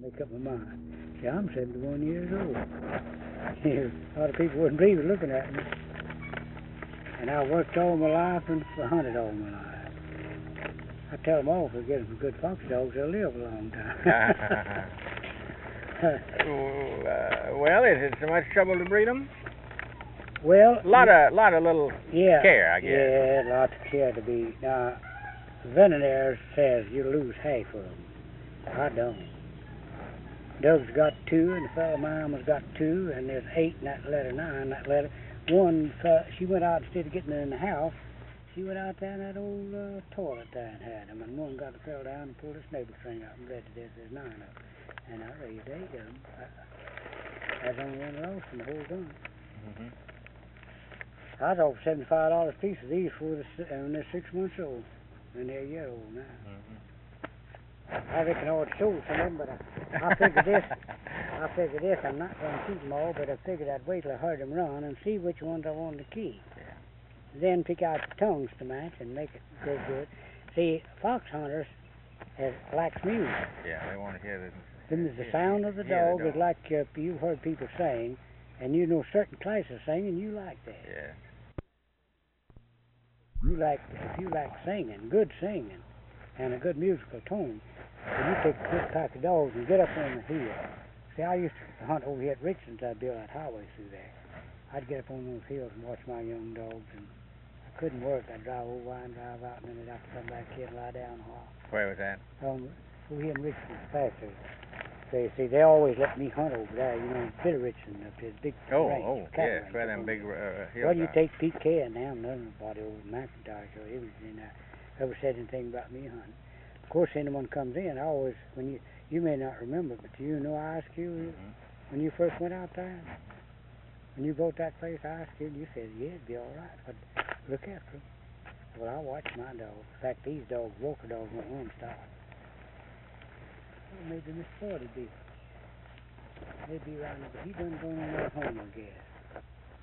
make up my mind. See, I'm 71 years old. A lot of people wouldn't believe it looking at me. And I worked all my life and hunted all my life. I tell them all if we get some good fox dogs, they'll live a long time. Well, is it so much trouble to breed them? Well, a lot of little care, I guess. Yeah, lots of care to be. Now, the veterinary says you lose half of them. I don't. Doug's got 2, and the fellow mama's got 2, and there's 8 in that letter, 9 in that letter. One, she went out instead of getting them in the house. She went out there in that old toilet there and had them, and one got to fell down and pulled his navel string out and bled to death. There's 9 of them, and I raised 8 of them. That's only one lost in the whole bunch. Mm-hmm. I was over $75 a piece of these when they're 6 months old, and they're a year old now. Mm-hmm. I reckon I ought to show some of them, but I figured this. I'm not going to keep them all, but I figured I'd wait till I heard them run and see which ones I wanted to keep. Yeah. Then pick out the tongues to match and make it go good. See, fox hunters likes music. Yeah, they want to hear The sound of the dog is like you've heard people sing, and you know certain classes sing, and you like that. Yeah. If you like singing, good singing, and a good musical tone, then you take a good pack of dogs and get up on the hill. See, I used to hunt over here at Richlands. I'd build that highway through there. I'd get up on those hills and watch my young dogs, and I couldn't work. I'd drive over and drive out, and then I'd have to come back here and lie down a while. Where was that? Over here in Richlands, Pastor. They always let me hunt over there, you know, Bitter Richland up there, big range, yes, where them big hills Well, you take PK and them, nobody over McIntyre, so it was never said anything about me hunting. Of course, anyone comes in, I always, when you may not remember, but you know I asked you when you first went out there, when you built that place, I asked you, and you said, yeah, it'd be all right, but look after them. Well, I watch my dogs. In fact, these dogs, Walker dogs, won't run stop. Well, maybe Miss Ford would be. They'd be around there, but he done gone on that home, I guess.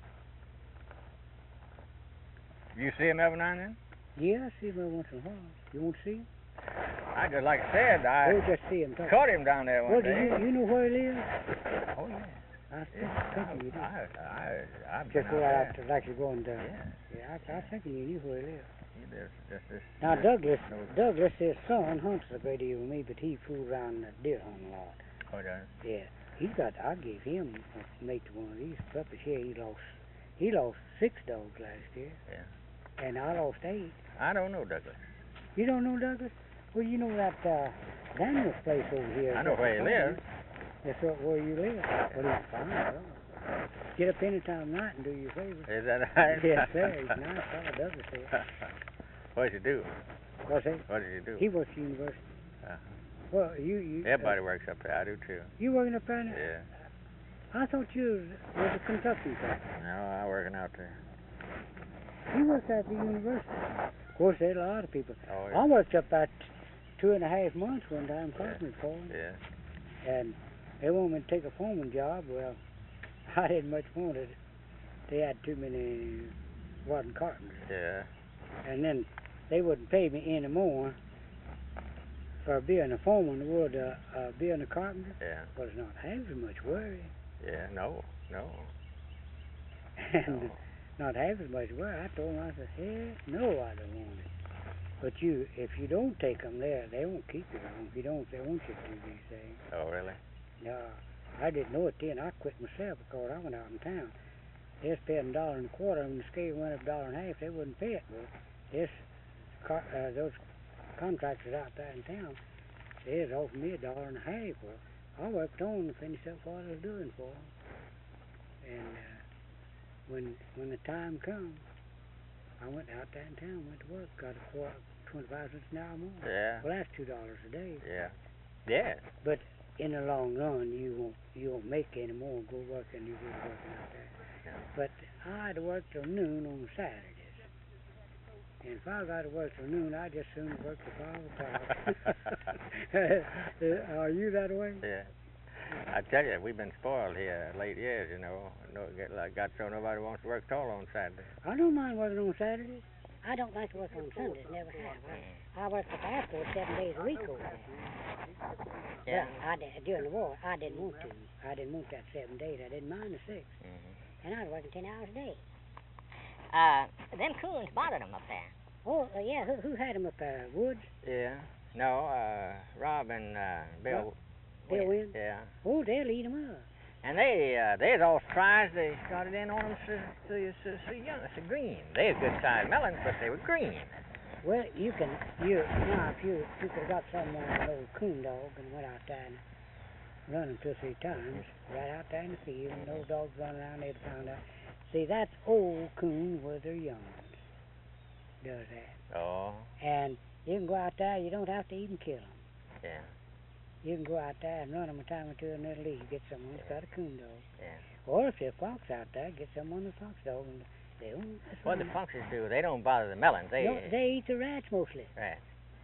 You see him every now and then? Yeah, I see him every once in a while. You won't see him? I just, like I said, I just see him caught him down there one day. Well, you know where he lives? Oh, yeah. I think you do. I've just go out to, like you're going to. Yeah. I think you knew where he lives. He lives just now, Douglas, his son, hunts a great deal with me, but he fools around the deer hunting a lot. Oh, does? Yeah. I gave him a mate to one of these puppies here. He lost 6 dogs last year. Yeah. And I lost 8. I don't know Douglas. You don't know Douglas? Well, you know that Daniel's place over here. I know where he lives. That's where you live. Well, he's fine, though. Get up any time of night and do you a favor. Is that right? Yes, sir. He's a nice fellow, Douglas here. What does he do? What's that? What does he do? He works at the university. Well, you everybody works up there. I do too. You working up there now? Yeah. I thought you was a Kentucky fellow. No, I'm working out there. He works at the university. Of course, there's a lot of people. Oh, yeah. I worked up about 2.5 months one time, carpentering for them. Yeah. And they wanted me to take a foreman job. Well, I didn't much want it. They had too many wasn't carpenters. Yeah. And then they wouldn't pay me any more for being a foreman than would being a carpenter. Yeah. Well, it's not half as much worry. Yeah, no. And not half as much worry. I told them, I said, heck no, I don't want it. But if you don't take them there, they won't keep you long. If you don't, they want you to do these things. Oh, really? No, I didn't know it then. I quit myself because I went out in town. They was paying $1.25, and the scale went up $1.50. They wouldn't pay it. Well, those contractors out there in town, they was offering me $1.50. Well, I worked on to finish up what I was doing for them. And when the time come, I went out there in town, went to work, got 25 cents an hour more. Yeah. Well, that's $2 a day. Yeah. Yeah. But in the long run, you won't make any more go working than you would working out there. Yeah. But I had to work till noon on Saturdays. And if I got to work till noon, I just soon work till 5 o'clock. Are you that way? Yeah. I tell you, we've been spoiled here late years, got so nobody wants to work at all on Saturday. I don't mind working on Saturdays. I don't like to work on Sundays, never have. I worked at the airport 7 days a week over there. Yeah. But during the war, I didn't want to. I didn't want that 7 days. I didn't mind the 6. And I was working 10 hours a day. Them coons bothered them up there. Oh, yeah, who had them up there? Woods? Yeah. No, Rob and Bill. Bill Wynn? Yeah. Oh, they'll eat them up. And they's all surprised they started in on them so young, so green. They had good sized melons, but they were green. Well, now if you could have got someone, an old coon dog, and went out there and run them 2 or 3 times, right out there in the field, and those dogs running around, they'd found out. See, that's old coon with their young ones. Does that. Oh. And you can go out there, you don't have to even kill them. Yeah. You can go out there and run them a time or two and they'll leave. Get someone that's got a coon dog. Yeah. Or if there's a fox out there, get someone with a fox dog. And they don't. What the foxes do, they don't bother the melons. They eat the rats mostly. Rats.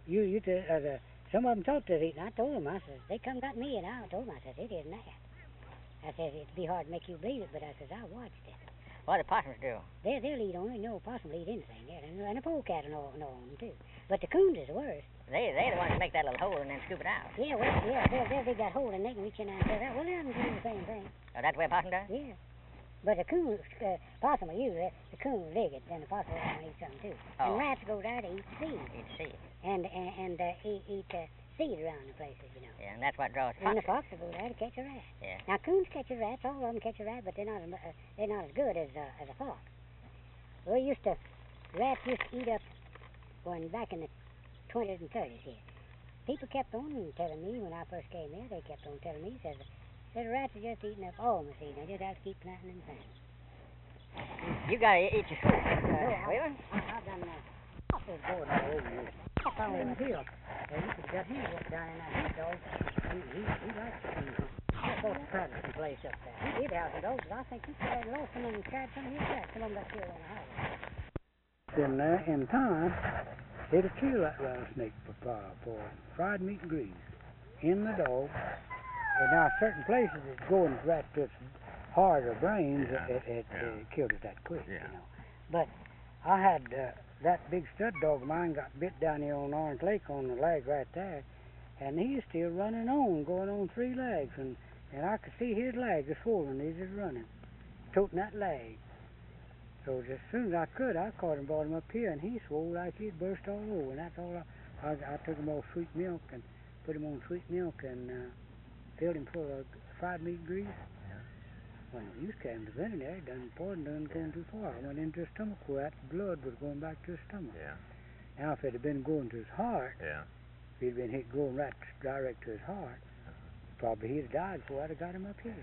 Some of them thought they'd eat, and I told them, I said, they come got me, and I told them, I said, it isn't that. I said, it'd be hard to make you believe it, but I said, I watched it. What do possums do? They'll eat on it. You know, possum will eat anything there. And a polecat will gnaw on them, too. But the coons is the worst. They're the ones that make that little hole and then scoop it out. Yeah, well, they'll dig that hole and they can reach in there and pull it out. Well, they'll do the same thing. Oh, that's the way a possum does? Yeah. But the coon, possum will use it. The coon will dig it, then the possum will want to eat something, too. Oh. And rats go there to eat seed. Eat seed. And eat seed around the places, you know. Yeah, and that's what draws And the foxes. fox will go there to catch a rat. Yeah. Now, coons catch a rat. All of them catch a rat, but they're not as good as a fox. Well, rats used to eat up back in the 20s and 30s here. People kept on telling me when I first came here, they kept on telling me, said rats are just eating up all my seed. They just have to keep planting them things. You gotta eat your food. Whalen? I've done that. I was bored all over here. I found him here. You could get him walk down in that heat dog. He likes it. I thought the Patterson place up there. He did have some dogs, but I think he probably lost some and carried some of his rats. Some of them got killed on the highway. In there, in time, it'll kill that rattlesnake for fried meat and grease in the dog. And now, certain places it's going right to its heart or brains, it killed it that quick, you know. But I had that big stud dog of mine got bit down here on Orange Lake on the leg right there, and he's still running on, going on 3 legs, and I could see his leg is swollen. He's just running, toting that leg. So as soon as I could, I caught him, brought him up here, and he swole like he'd burst all over. And that's all. I took him off sweet milk and put him on sweet milk and filled him full of fried meat grease. When we used to have him to veterinary, done poison, done going too far. I went into his stomach where that blood was going back to his stomach. Yeah. Now, if it had been going to his heart, Yeah. if he'd been hit going right direct to his heart, probably he'd have died before I'd have got him up here.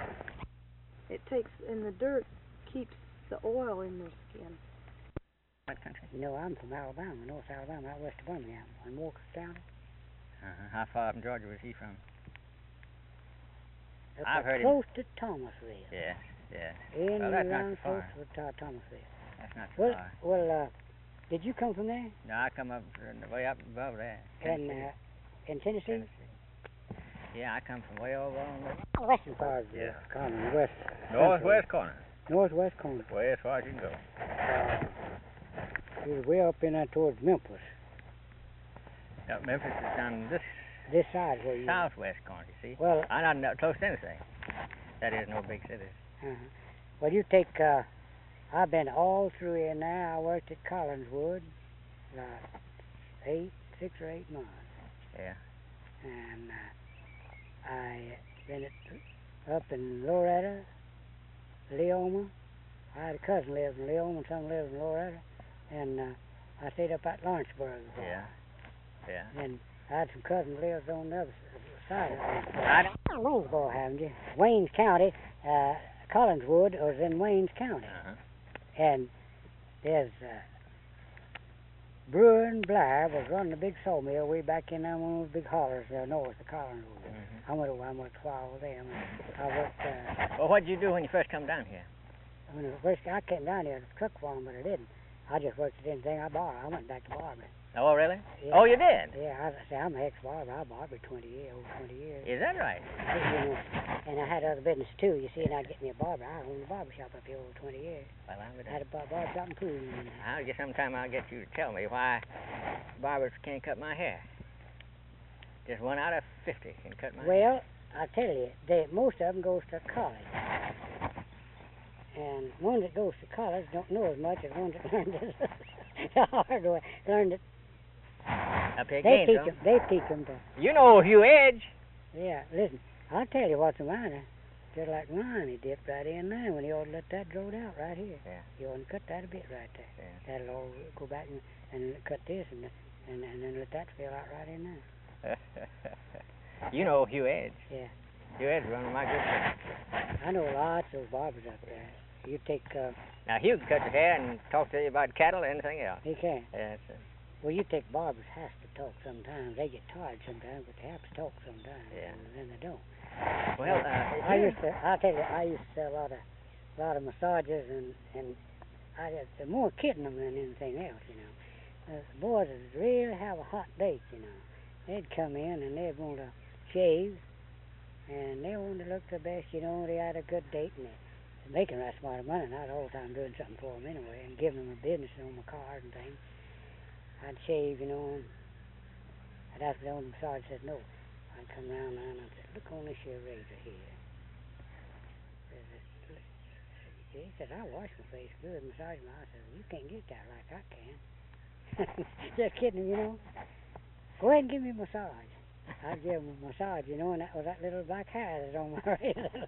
It takes, in the dirt, keeps the oil in their skin. What country? You know, I'm from Alabama, North Alabama, out west of Birmingham, in Walker County. How far up in Georgia was he from? Up I've heard him. close to Thomasville. Yes, yes. In Well, that's not around so close far. to Thomasville. That's not so far. Well, did you come from there? No, I come up way up above there. In Tennessee? Yeah, I come from way over on the Western part of the Yeah. colony, west. northwest corner. Northwest corner. Way as far as you can go. It was way up in there towards Memphis. Now, Memphis is down This side where you... southwest corner, you see. Well... I'm not close to anything. That is no big cities. Well, you take... I've been all through in there. I worked at Collinswood about 6 or 8 months. Yeah. And I been up in Loretta, Leoma. I had a cousin lives in Leoma and some lives in Loretta. And I stayed up at Lawrenceburg. Yeah. Yeah. And I had some cousins lives on the other side of Lawrenceburg. Waynesboro, haven't you? Waynes County. Collinswood was in Waynes County. And there's Brewer and Blair was running a big sawmill way back in there, one of those big hollers north of Collinswood. I went over, I worked a while with them. I worked... Well, what did you do when you first come down here? When I came down here, it was a truck farm, but I didn't. I just worked at anything I borrowed. I went back to Barber. Oh, really? Yeah. Oh, you did? Yeah, I'm an ex-barber. I barbered 20 years, over 20 years. Is that right? You know, and I had other business too, you see, and I'd get me a barber. I owned a barber shop up here over 20 years. Well, I would. I had a barber shop in Poole. Sometime I'll get you to tell me why barbers can't cut my hair. Just 1 out of 50 can cut my hair. Well, I tell you, most of them goes to college. And one that goes to college don't know as much as one that learned it the hard way. Learned it. Up here They again, teach them to. You know Hugh Edge. Yeah, listen, I'll tell you what's the matter. Just like mine, he dipped right in there when he ought to let that grow out right here. Yeah. You ought to cut that a bit right there. Yeah. That'll all go back and cut this and then let that fill out right in there. You know Hugh Edge. Yeah. Hugh Edge is one of my good friends. I know lots of those barbers up there. You take, Now, Hugh can cut his hair and talk to you about cattle or anything else. he can. Yes, Well, you take barbers has to talk sometimes. They get tired sometimes, but they have to talk sometimes. Yeah. And then they don't. Well, I'll tell you, I used to sell a lot of massages and they're more kidding them than anything else, you know. The boys would really have a hot date, you know. They'd come in and they'd want to shave and they wanted to look their best, you know. They had a good date and they're making right smart of money. And I was all the time doing something for them anyway and giving them a business on my card and things. I'd shave, you know, and I'd ask the owner massage, said no. I'd come around and I'd say, look on this here razor here. He said, I wash my face good, massage my eyes. I said, you can't get that like I can. Just kidding, you know. Go ahead and give me a massage. I'd give him a massage, you know, and that was that little black hair that's on my razor.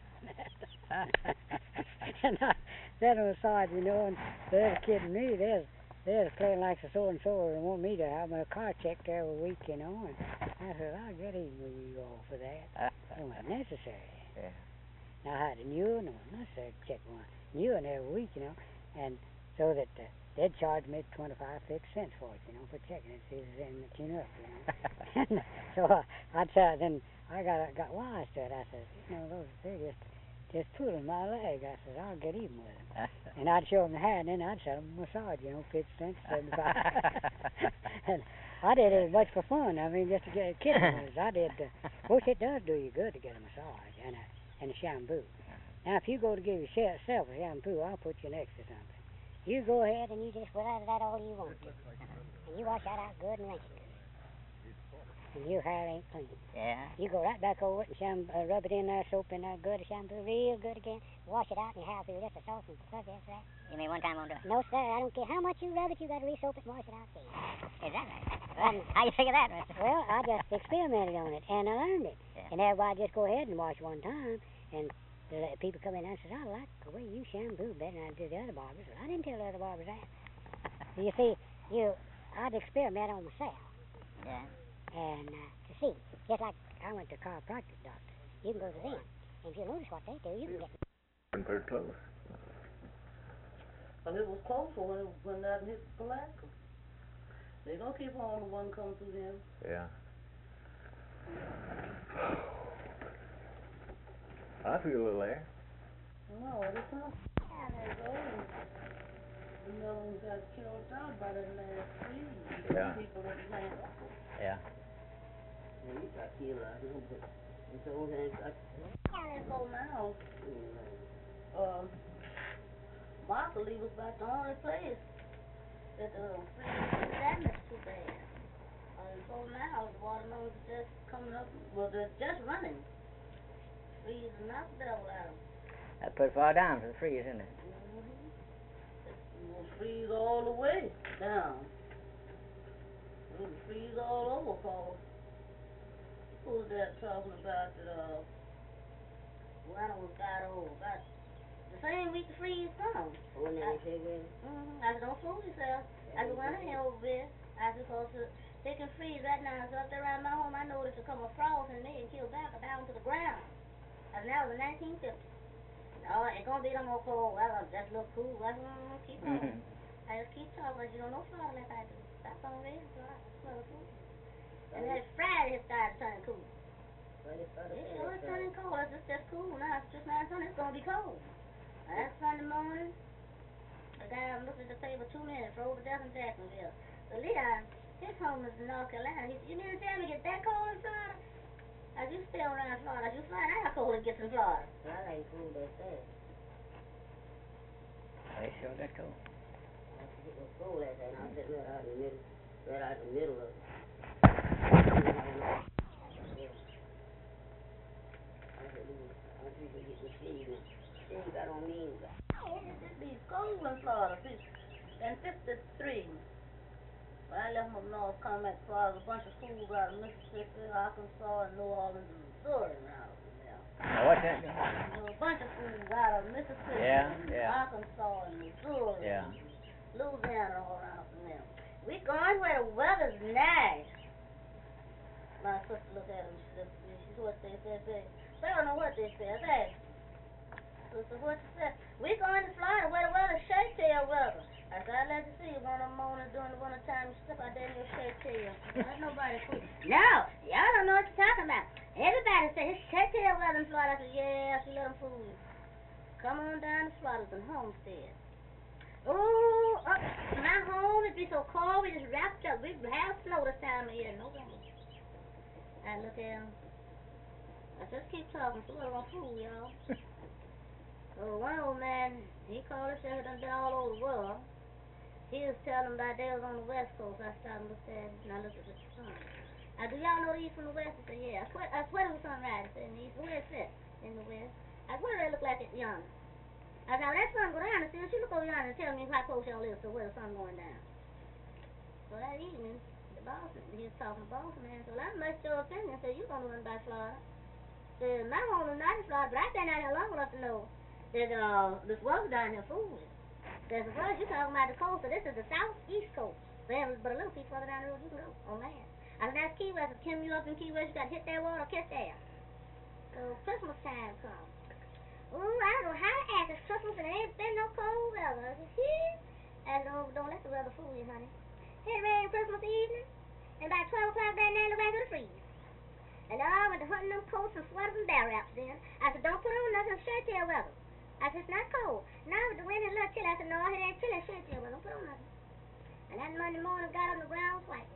And I did a massage, you know, and they're kidding me. They're playing like the so-and-so and want me to have my car checked every week, you know. And I said, I'll get even with you all for that. It wasn't necessary. Yeah. Now, I had a new one, it was necessary to check one new one every week, you know. And so that they'd charge me 50 cents for it, you know, for checking it, see if there's anything to tune up, you know. And so I'd say, then I got wise to it. I said, you know, they're just pulling my leg. I said, I'll get even with them. And I'd show them the hair, and then I'd sell them a massage, you know, 50 cents, 75. And I did it as much for fun. I mean, just to get a kid. I did. Of course, it does do you good to get a massage and a shampoo. Now, if you go to give yourself a shampoo, I'll put you next to something. You go ahead and you just put out of that all you want to. And you wash that out good and rinse it good. And your hair ain't clean. Yeah. You go right back over it and rub it in there, soap in there good, shampoo real good again. Wash it out and your hair will be just as soft and fuzzy as that. You mean one time won't do it? No, sir, I don't care how much you rub it, you got to re-soap it and wash it out clean. Is that right? How you figure that, mister? Well, I just experimented on it and I learned it. Yeah. And everybody just go ahead and wash one time. And the people come in and say, I like the way you shampoo better than I do the other barbers. Well, I didn't tell the other barbers that. You see, I'd experiment on myself. Yeah. And to see, just like I went to chiropractic doctor. You can go to them. And if you notice what they do, you can get... Pretty close. Well, it was closer when that hit Palatka. They gonna keep on the one coming through them. Yeah. I feel a little air. No, it's not. They're going. The millions got killed out by that last freeze. Yeah. People that plant. Yeah. Yeah, you got killed out here, but it's all that got. So now, Martha Lee was about the only place that freeze damaged too bad. So now the watermelons are just coming up. Well, they're just running. Freeze and knock the devil out of them. That put far down for the freeze, isn't it? It will freeze all the way down. It will freeze all over, Paul. Who was that talking about that, one of them got over about the same week the freeze come. Oh, now they say, I said, don't fool yourself. I said, when I ain't over there, I said, cause they can freeze right now. So up there around my home, I noticed to come a frost and they can kill back down to the ground. I said, that was in 1950. Oh, it's gonna be no more cold. Well, just look cool. I said, keep on. I just keep talking, but you don't know Florida like I do. That's on there, so I smell the food. And then Friday it started turning cool. It's turning cold. It's just cool now. It's just now Sunday. It's gonna be cold. Last Sunday morning, the guy looked at the table 2 minutes, froze to death in Jacksonville. So Leon, His home is in North Carolina. You mean to tell me it get that cold in Florida? As you stay around Florida, you find out how cold it gets in Florida. Well, I ain't cool that fast. They sure get cold. It was cold that day, and I said, right out in the middle, of it. I said, I think we get the feed now. Then you got on me. It be cold in Florida, and 53. When I left from North Carolina, Florida, a bunch of schools out of Mississippi, Arkansas, and New Orleans, and Missouri around there. Now, what's that? A bunch of schools out of Mississippi, Arkansas, and Missouri, and Louisiana, all around from there. We going where the weather's nice. My sister looked at him, she said, what they said, babe. They don't know what they said, hey. Sister, what you said? We going to Florida where the weather's shake tail weather. I said, I'd like to see you one of them mornings during the winter time, you step out there in your shake tail. There's nobody cool. No, y'all don't know what you're talking about. Everybody said it's shake tail weather in Florida. I said, yeah, she let them fool you. Come on down to Florida and Homestead. Oh, up my home, it'd be so cold, we just wrapped up. We have snow this time of year, no wind. I look at him. I just keep talking, so we're gonna fool y'all. So one old man, he called himself, done been all over the world. He was telling them about they was on the West Coast. I started to look at him, and I looked at the sun. Do y'all know the East from the West? He said, yeah. I swear it was sunrise. He said, in the East. Where is it? In the West. I swear they look like it yonder. I said, well, that sun go down, and still she look over yonder and tell me how close y'all is to where the sun going down. So that evening, he was talking to boss man. So I must your opinion. So you gonna run by Florida? Said, my home is not in Florida, but I've been out here long enough to know that this weather down here fooling. There's a word you're talking about the coast, so this is the southeast coast. But a little piece further down the road you can go on land. I said, that's Key West. Kim, you up in Key West, you gotta hit that water, kiss that. So Christmas time comes. Ooh, I don't know how to act. It's Christmas and there ain't been no cold weather. I said, oh, don't let the weather fool you, honey. It rained Christmas evening, and by 12 o'clock that night, it went to the freeze. And I went to hunting them coats and sweaters and bear wraps then. I said, don't put on nothing shirt tail weather. I said, it's not cold. Now with the wind is a little chilly. I said, no, it ain't chilly, shirt tail weather. Don't put on nothing. And that Monday morning, got on the ground white.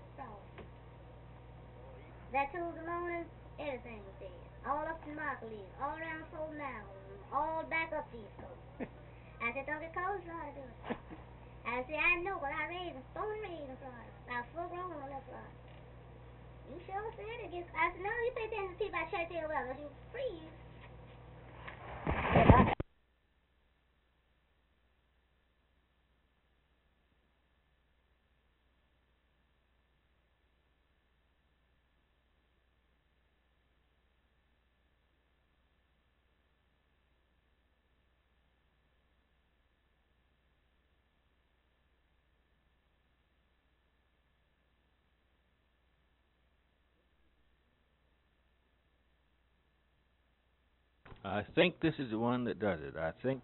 That Tuesday morning, everything was dead. All up in Markleys, all around Fort Now, all back up the East Coast. I said, don't get cold, so I do it. I said, I know, but I raised, born and raised in Florida. I was full grown when I left Florida. You sure said it. I said, no, you pay attention to see about shirt tail weather. You freeze. I think this is the one that does it. I think.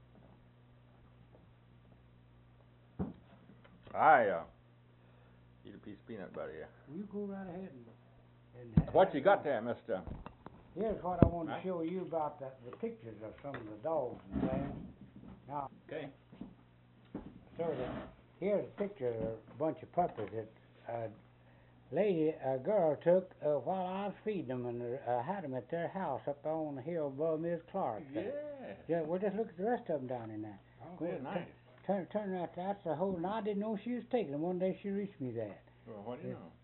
Eat a piece of peanut butter here. You go right ahead and What you got there, mister? Here's what I wanted to show you about the pictures of some of the dogs and things. Now, Okay. so here's a picture of a bunch of puppies that a girl took while I was feeding them, and had them at their house up on the hill above Miss Clark's. Yeah, well, just look at the rest of them down in there. Oh, very nice. Turn right, that's the whole, and I didn't know she was taking them. One day she reached me that. Well, what do you know?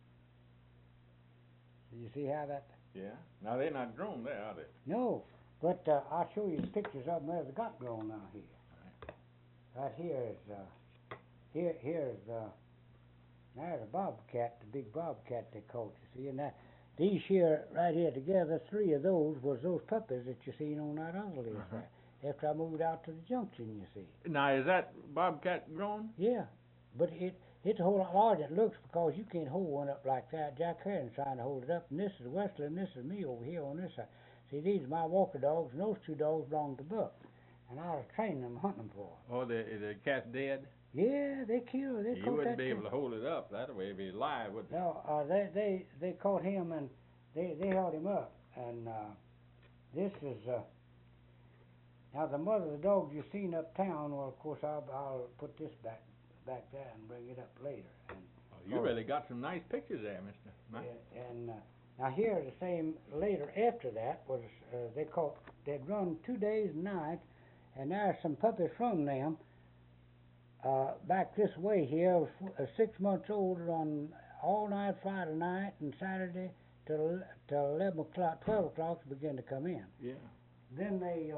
You see how that? Yeah. Now, they're not grown there, are they? No, but I'll show you the pictures of them as they got grown now here. Right here is, here's there's a bobcat, the big bobcat they caught, you see, and these here, right here together, 3 of those was those puppies that you seen on that other list there. After I moved out to the junction, you see. Now, is that bobcat grown? Yeah, but it's a whole lot larger than it looks, because you can't hold one up like that. Jack Herring's trying to hold it up, and this is Wesley, and this is me over here on this side. See, these are my walker dogs, and those 2 dogs belong to Buck, and I was training them, hunting them for them. Oh, the cat's dead? Yeah, they killed. They You caught wouldn't that be able thing. to hold it up that way if he's alive, would you? No, they caught him, and they held him up, and this is now the mother of the dogs you seen uptown. Well, of course I'll put this back there and bring it up later. And You really got some nice pictures there, Mister. Mike. And now here the same later after that was they'd run 2 days and nights, and there's some puppies from them back this way here, 6 months old, run all night Friday night and Saturday till 11 o'clock, 12 o'clock to begin to come in. Yeah. Then they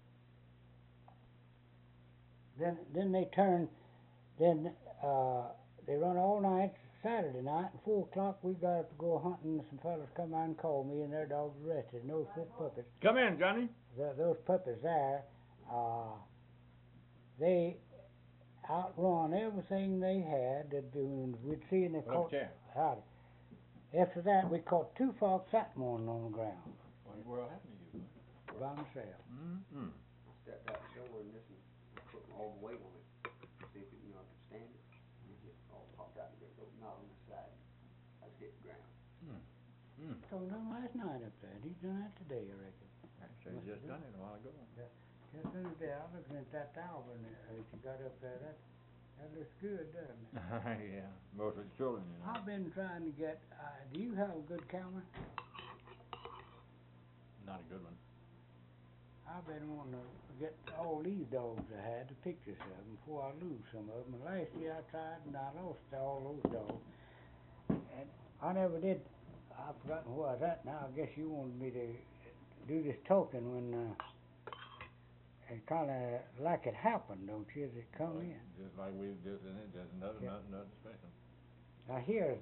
then they turn, then they run all night Saturday night, and 4 o'clock we got up to go hunting. Some fellas come out and called me, and their dogs arrested. And those puppies, Come in, Johnny. those puppies there, they outrun everything they had to do. And we'd see, and they Well, caught. chair. Howdy. After that, we caught 2 fox that morning on the ground What in the world happened to you? by myself. Mm-hmm. Stepped out the door and this and put all the weight on it. See if it, I could stand it. And it just all popped out and there's a knot on the side. I just hit the ground. Told him last night up there. He's done that today, I reckon. Actually, you just done it a while ago. Just the other day, I was looking at that album that you got up there. That looks good, doesn't it? Yeah, most of the children, you know. I've been trying to get. Do you have a good camera? Not a good one. I've been wanting to get all these dogs I had, the pictures of them, before I lose some of them. And last year I tried and I lost all those dogs. And I never did. I've forgotten where I was at now. I guess you wanted me to do this talking when it kind of like it happened, don't you, as it come in? Just like we just in it, just nothing special. Now here's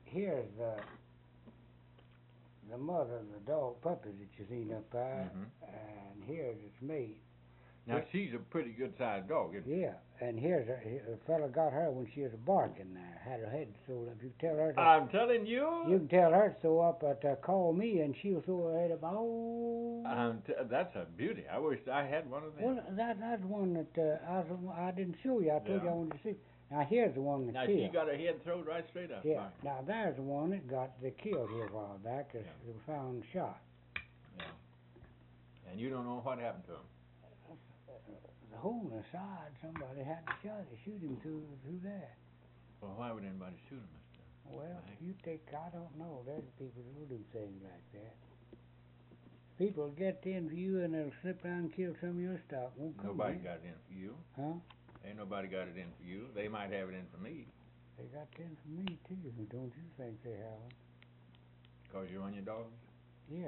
the mother of the dog puppies that you seen up there, and here's its mate. Now she's a pretty good sized dog, isn't she? Yeah, and here's a fella got her when she was barking there, had her head sewed up. You can tell her to, I'm telling you. you can tell her to sew up, call me, and she'll sew her head up. Oh, That's a beauty. I wish I had one of them. well, that's one that I didn't show you. I told you I wanted to see. Now here's the one that Now killed. she got her head thrown right straight up. Yeah. Fine. Now there's the one that got killed here a while back. It was found shot. Yeah. And you don't know what happened to him. The hole in the side, somebody had to shoot him through there. Well, why would anybody shoot him, mister? Well, Right. I don't know. There's people who do things like that. People get in for you and they'll slip down and kill some of your stock. Won't come Nobody in. got it in for you. Huh? Ain't nobody got it in for you. They might have it in for me, They got in for me too. Don't you think they have? 'cause you run your dogs. Yeah.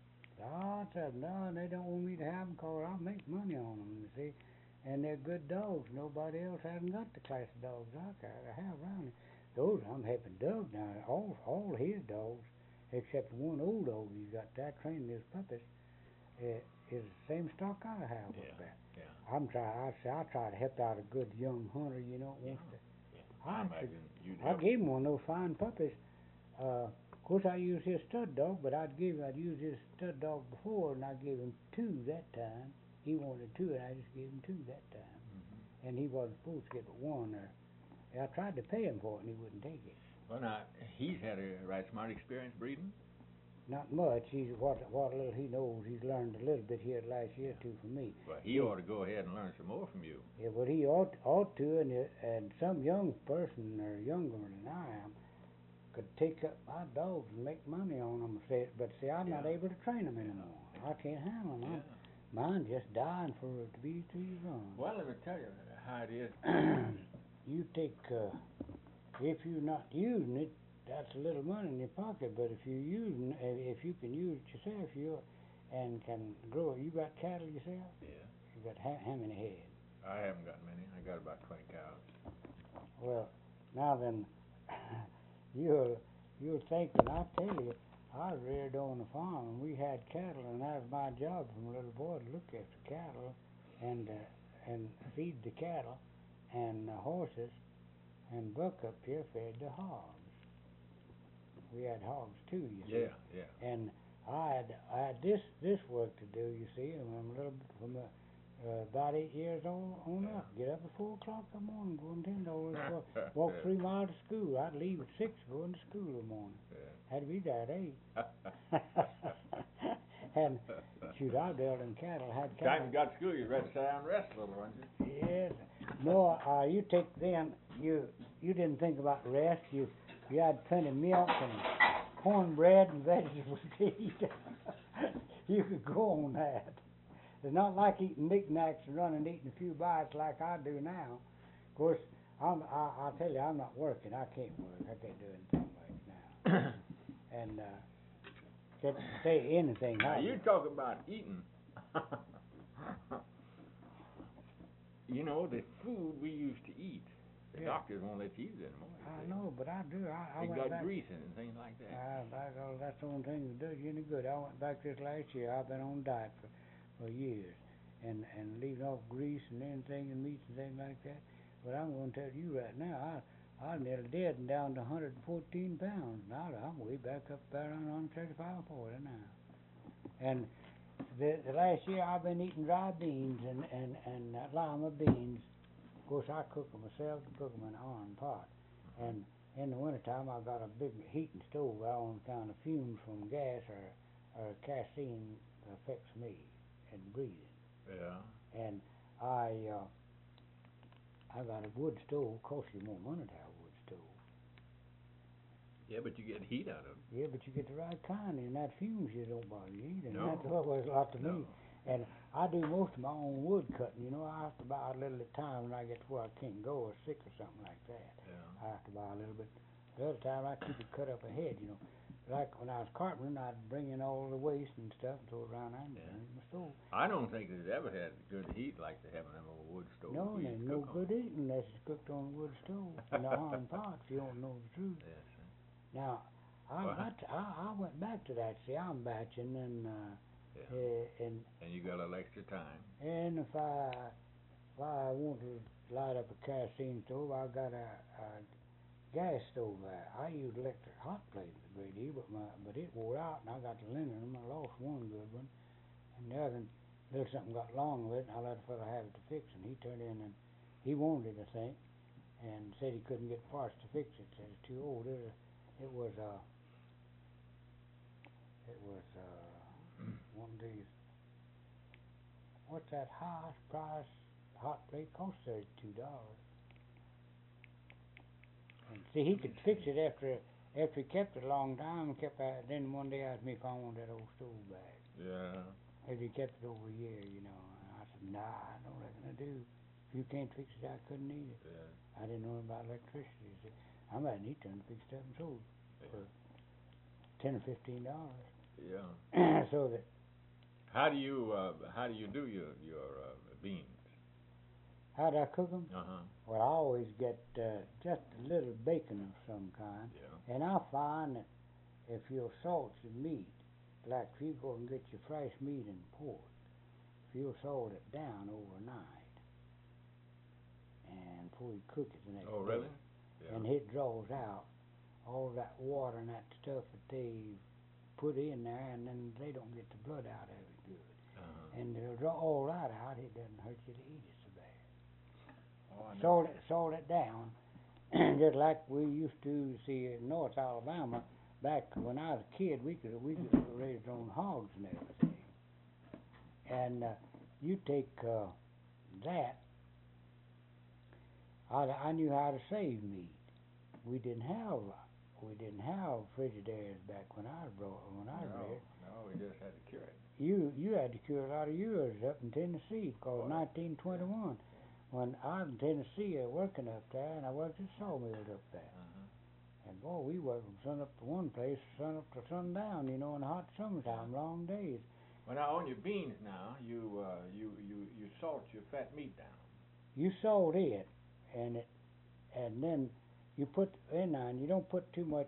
Lots of them. No, and they don't want me to have them 'cause I make money on them, you see. And they're good dogs. Nobody else hasn't got the class of dogs I have around here. Those I'm helping Doug now. All his dogs, except one old dog he's got there training his puppies, is the same stock I have up there. Yeah. I try to help out a good young hunter, you know, wants to. I imagine you'd I help. gave him one of those fine puppies. Of course, I used his stud dog, but I'd used his stud dog before, and I gave him 2 that time. He wanted 2, and I just gave him 2 that time. And he wasn't supposed to get but 1 there. And I tried to pay him for it, and he wouldn't take it. Well, now he's had a right smart experience breeding. Not much. What little he knows, he's learned a little bit here last year or 2 from me. Well, he ought to go ahead and learn some more from you. Yeah, but he ought to, and some young person or younger than I am could take up my dogs and make money on them. But I'm not able to train them anymore. I can't handle them. Mine just dying for it to be too young. Well, let me tell you how it is. You take, if you're not using it, that's a little money in your pocket. But if you're using, if you can use it yourself, and can grow it. You got cattle yourself? Yeah. You got how many head? I haven't got many. I got about 20 cows. Well, now then, you're thinking. I tell you, I was reared on a farm, and we had cattle, and that was my job from a little boy to look after cattle, and feed the cattle, and the horses, and Buck up here fed the hogs. We had hogs too, you see. Yeah. And I had this work to do, you see, and I'm a little bit from about 8 years old on up. Get up at 4 o'clock in the morning, go and $10, walk 3 miles to school. I'd leave at 6, going to school in the morning. Had to be there at 8. And shoot, I dealt in cattle, had cattle. Time you got to school, you ready to sit down and rest a little, weren't you? Yes. No, you take then, you didn't think about rest. You had plenty of milk and cornbread and vegetables to eat. You could go on that. It's not like eating knickknacks and running and eating a few bites like I do now. Of course, I'll tell you, I'm not working. I can't work. I can't do anything right now. And can't say anything. Now, I you do. talk about eating. You know, the food we used to eat, the Yeah. doctors won't let you eat it anymore. I know, but I do. I They went got back. grease in it and things like that. That's the only thing that does you any good. I went back this last year. I've been on diet for years, and leaving off grease and anything and meats and things like that. But I'm going to tell you right now, I'm nearly dead and down to 114 pounds. Now I'm way back up there around 135, 40 now. And the last year I've been eating dry beans and lima beans. Of course, I cook them myself and cook them in an iron pot. And in the wintertime, I got a big heating stove. I on account of fumes from gas or kerosene affects me in breathing. Yeah. And I got a wood stove. Costs you more money to have a wood stove. Yeah, but you get heat out of it. Yeah, but you get the right kind, and that fumes you don't bother you either. And No. that's what was a lot to No. me. And I do most of my own wood cutting. You know, I have to buy a little at a time when I get to where I can't go or sick or something like that. Yeah. I have to buy a little bit. The other time I keep it cut up ahead, you know. Like when I was carpentering, I'd bring in all the waste and stuff and throw it around there and Yeah. burn it in my stove. I don't think it's ever had good heat like they have in them old wood stoves. No, we there's used to no cook on. good eating unless it's cooked on a wood stove in the iron pot, if you don't know the truth. Yes. Now, I went back to that. See, I'm batching and Yeah. and And you got a little extra time. if I want to light up a kerosene stove, I got a gas stove there. I use electric hot plate a great deal, but it wore out and I got the linen in them. I lost one good one, and the other little something got wrong with it, and I let a fellow have it to fix, and he turned in and he wanted it, I think, and said he couldn't get parts to fix it. Said it's too old. It was one of these. What's that highest price hot plate? Cost $32. And see, he could fix it after he kept it a long time and kept it. Then one day asked me if I wanted that old stove back. Yeah. If he kept it over a year, you know. And I said, nah, I don't reckon I do. If you can't fix it, I couldn't need it. Yeah. I didn't know about electricity. See, I'm at an e-turn to fix it up and sold it for $10 or $15. Yeah. So that How do you do your beans? how do I cook them? Uh-huh. Well, I always get just a little bacon of some kind. Yeah. And I find that if you'll salt your meat, like if you go and get your fresh meat and pork, if you'll salt it down overnight, and before you cook it the next Oh, day, really? Yeah. and it draws out all that water and that stuff that they put in there, and then they don't get the blood out of it good. Uh-huh. And they'll draw all that out. It doesn't hurt you to eat it so bad. Oh, I know. Salt it down, just like we used to see in North Alabama. Back when I was a kid, we could raise our own hogs and everything. And you take that. I knew how to save meat. We didn't have Frigidaires back when I was there. No, we just had to cure it. You had to cure a lot of yours up in Tennessee, called 1921. When I was in Tennessee working up there, and I worked at sawmills up there. Uh-huh. And boy, we worked from sun up to one place, sun up to sundown, you know, in the hot summertime, long days. Well, now on your beans now, you salt your fat meat down. You salt it, and then you put in there, and you don't put too much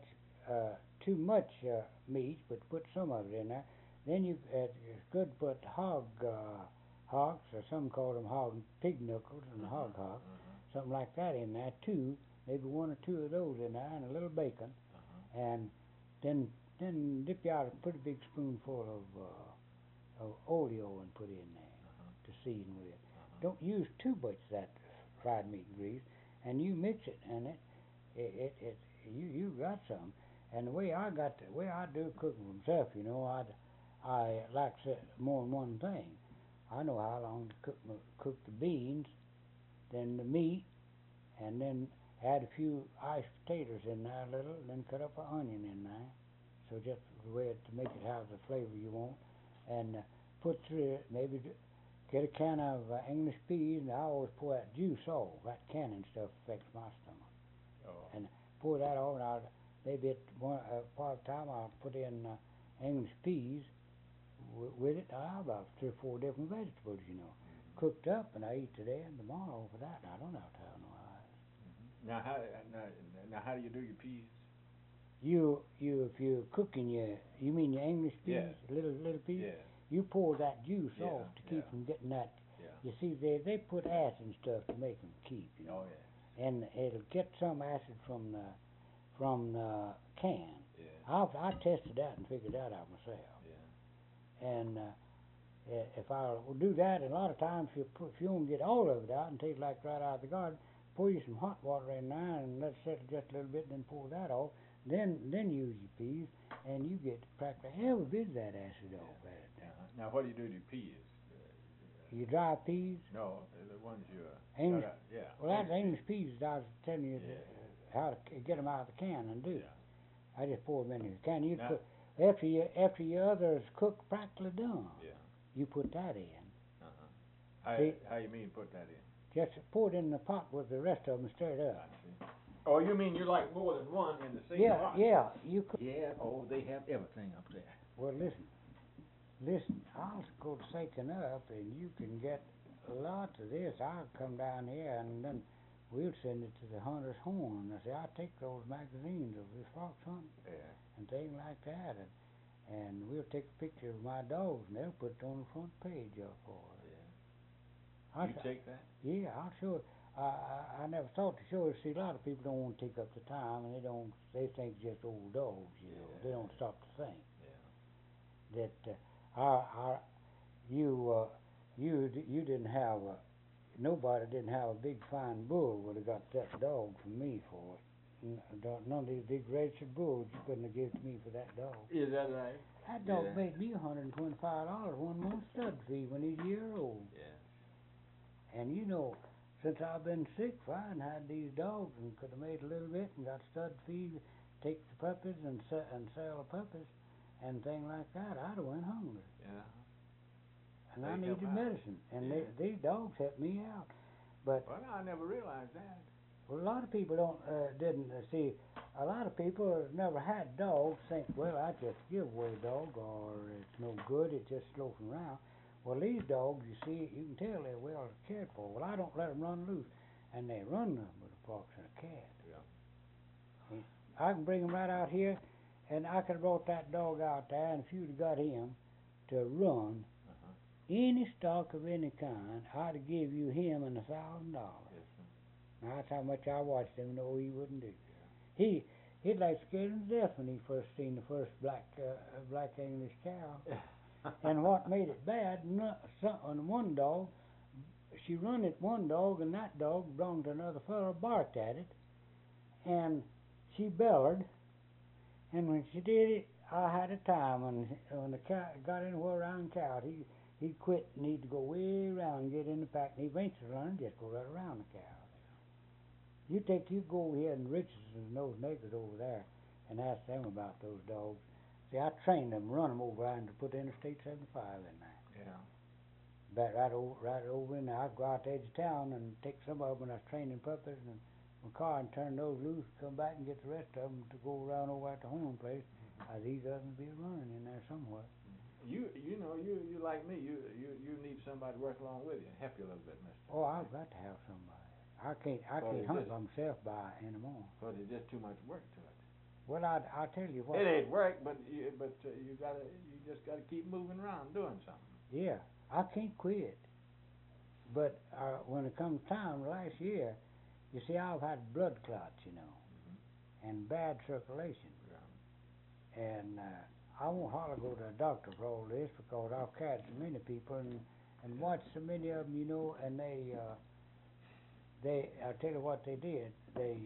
meat, but put some of it in there. Then it's good to put hocks, or some call them pig knuckles and hog hocks, something like that in there too. Maybe one or two of those in there, and a little bacon, and then dip you out a pretty big spoonful of oleo and put in there to season with. Don't use too much of that fried meat grease, and you mix it, and you got some. And the way I do cooking myself, you know, I like more than one thing. I know how long to cook the beans, then the meat, and then Add a few iced potatoes in there a little, then cut up an onion in there. So just the way to make it have the flavor you want. And put through it, maybe get a can of English peas, and I always pour that juice off. That canning stuff affects my stomach. Oh. And pour that over, and I'll, maybe at one part of the time I'll put in English peas with it. I have about 3 or 4 different vegetables, you know, cooked up, and I eat today and tomorrow for that. And I don't have to have no eyes. Now how do you do your peas? You if you're cooking you mean your English peas, Yeah. little peas? Yeah. You pour that juice Yeah, off to keep yeah. from getting that. Yeah. You see, they put acid and stuff to make them keep, you know. Oh yeah. And it'll get some acid from the can. Yeah. I tested that and figured that out myself. Yeah. And if I will do that, and a lot of times if you don't get all of it out and take it like right out of the garden, pour you some hot water in there and let it settle just a little bit, and then pour that off. Then use your peas, and you get practically every bit of that acid off at it. Now what do you do to your peas? You dry peas. No, the ones you. English. Yeah. Well, that's English peas. I was telling you Yeah. how to get them out of the can and do. Yeah. I just pour them in the can. You Now- put after your others cook practically done. Yeah. You put that in. How See- how you mean put that in? Just pour it in the pot with the rest of them stirred I up. see. Oh, you mean you like more than one in the same Yeah, pot? yeah. You could. Yeah. Oh, they have everything up there. Well, listen. I'll go to Sakin up, and you can get lots of this. I'll come down here, and then we'll send it to the Hunter's Horn. I say I take those magazines of this fox hunting Yeah. and things like that, and we'll take a picture of my dogs, and they'll put it on the front page up for us. Yeah. I'll You sh- take that? Yeah, I'll show it. I never thought to show it. See, a lot of people don't want to take up the time, and they think it's just old dogs, you know. They don't stop to think Yeah. that you didn't have nobody didn't have a big fine bull would have got that dog from me for it. None of these big registered bulls you couldn't have given to me for that dog. Is that right? That dog Yeah. made me $125 one month stud fee when he's a year old. Yeah. And you know, since I've been sick, if I hadn't had these dogs and could have made a little bit and got stud feed, take the puppies and sell the puppies and things like that, I'd have went hungry. Yeah. And They I help needed out. medicine, and Yeah. these dogs helped me out. But Well, I never realized that. well, a lot of people didn't see. A lot of people have never had dogs think, well, I just give away a dog, or it's no good, it's just loafing around. Well, these dogs, you see, you can tell they're well cared for. Well, I don't let them run loose, and they run with a fox and a cat. Yeah. I can bring him right out here, and I could have brought that dog out there, and if you'd have got him to run any stock of any kind, I'd have give you him and $1,000. Yes, sir. Now, that's how much I watched him. No, he wouldn't do. He'd like scared him to death when he first seen the first black English cow. And what made it bad, one dog, she run at one dog, and that dog belonged to another fellow, barked at it, and she bellered, and when she did it, I had a time. When the cow got anywhere around the cow, he'd quit and he'd go way around and get in the pack, and he eventually run and just go right around the cow. You go over here in Richardson and those neighbors over there and ask them about those dogs. See, I trained them, run them over and to put Interstate 75 in there. Yeah. But right over in there. I'd go out to the edge of town and take some of them, and I was training puppies and my car and turn those loose, come back and get the rest of them to go around over at the home place. These others be running in there somewhere. You know you like me. You need somebody to work along with you, help you a little bit, Mister. Oh, I've got to have somebody. I can't hunt by myself anymore. But it's just too much work to it. Well, I'll tell you what. It ain't work, but you just gotta keep moving around doing something. Yeah, I can't quit. But when it comes time last year, you see, I've had blood clots, you know, and bad circulation. Yeah. And I won't hardly go to the doctor for all this because I've carried so many people and watched so many of them, you know, and I'll tell you what they did. They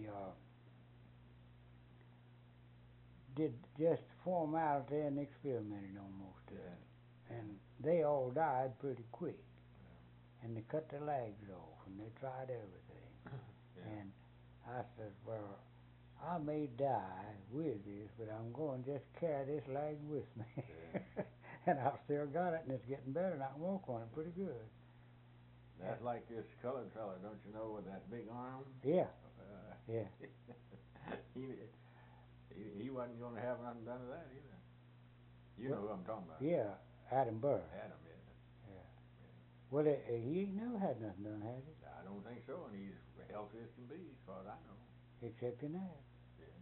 did just formality and experimented on most of it. And they all died pretty quick. And they cut their legs off and they tried everything. Yeah. And I said, well, I may die with this, but I'm going to just carry this leg with me. Yeah. And I've still got it, and it's getting better, and I can walk on it pretty good. That's like this colored fella, don't you know, with that big arm? Yeah, yeah. he wasn't going to have nothing done to that either. You know who I'm talking about. Yeah, Adam Burr. Adam, yeah. Well, he ain't never had nothing done, has he? I don't think so, and he's healthy as can be, as far as I know. Except in that. Yeah.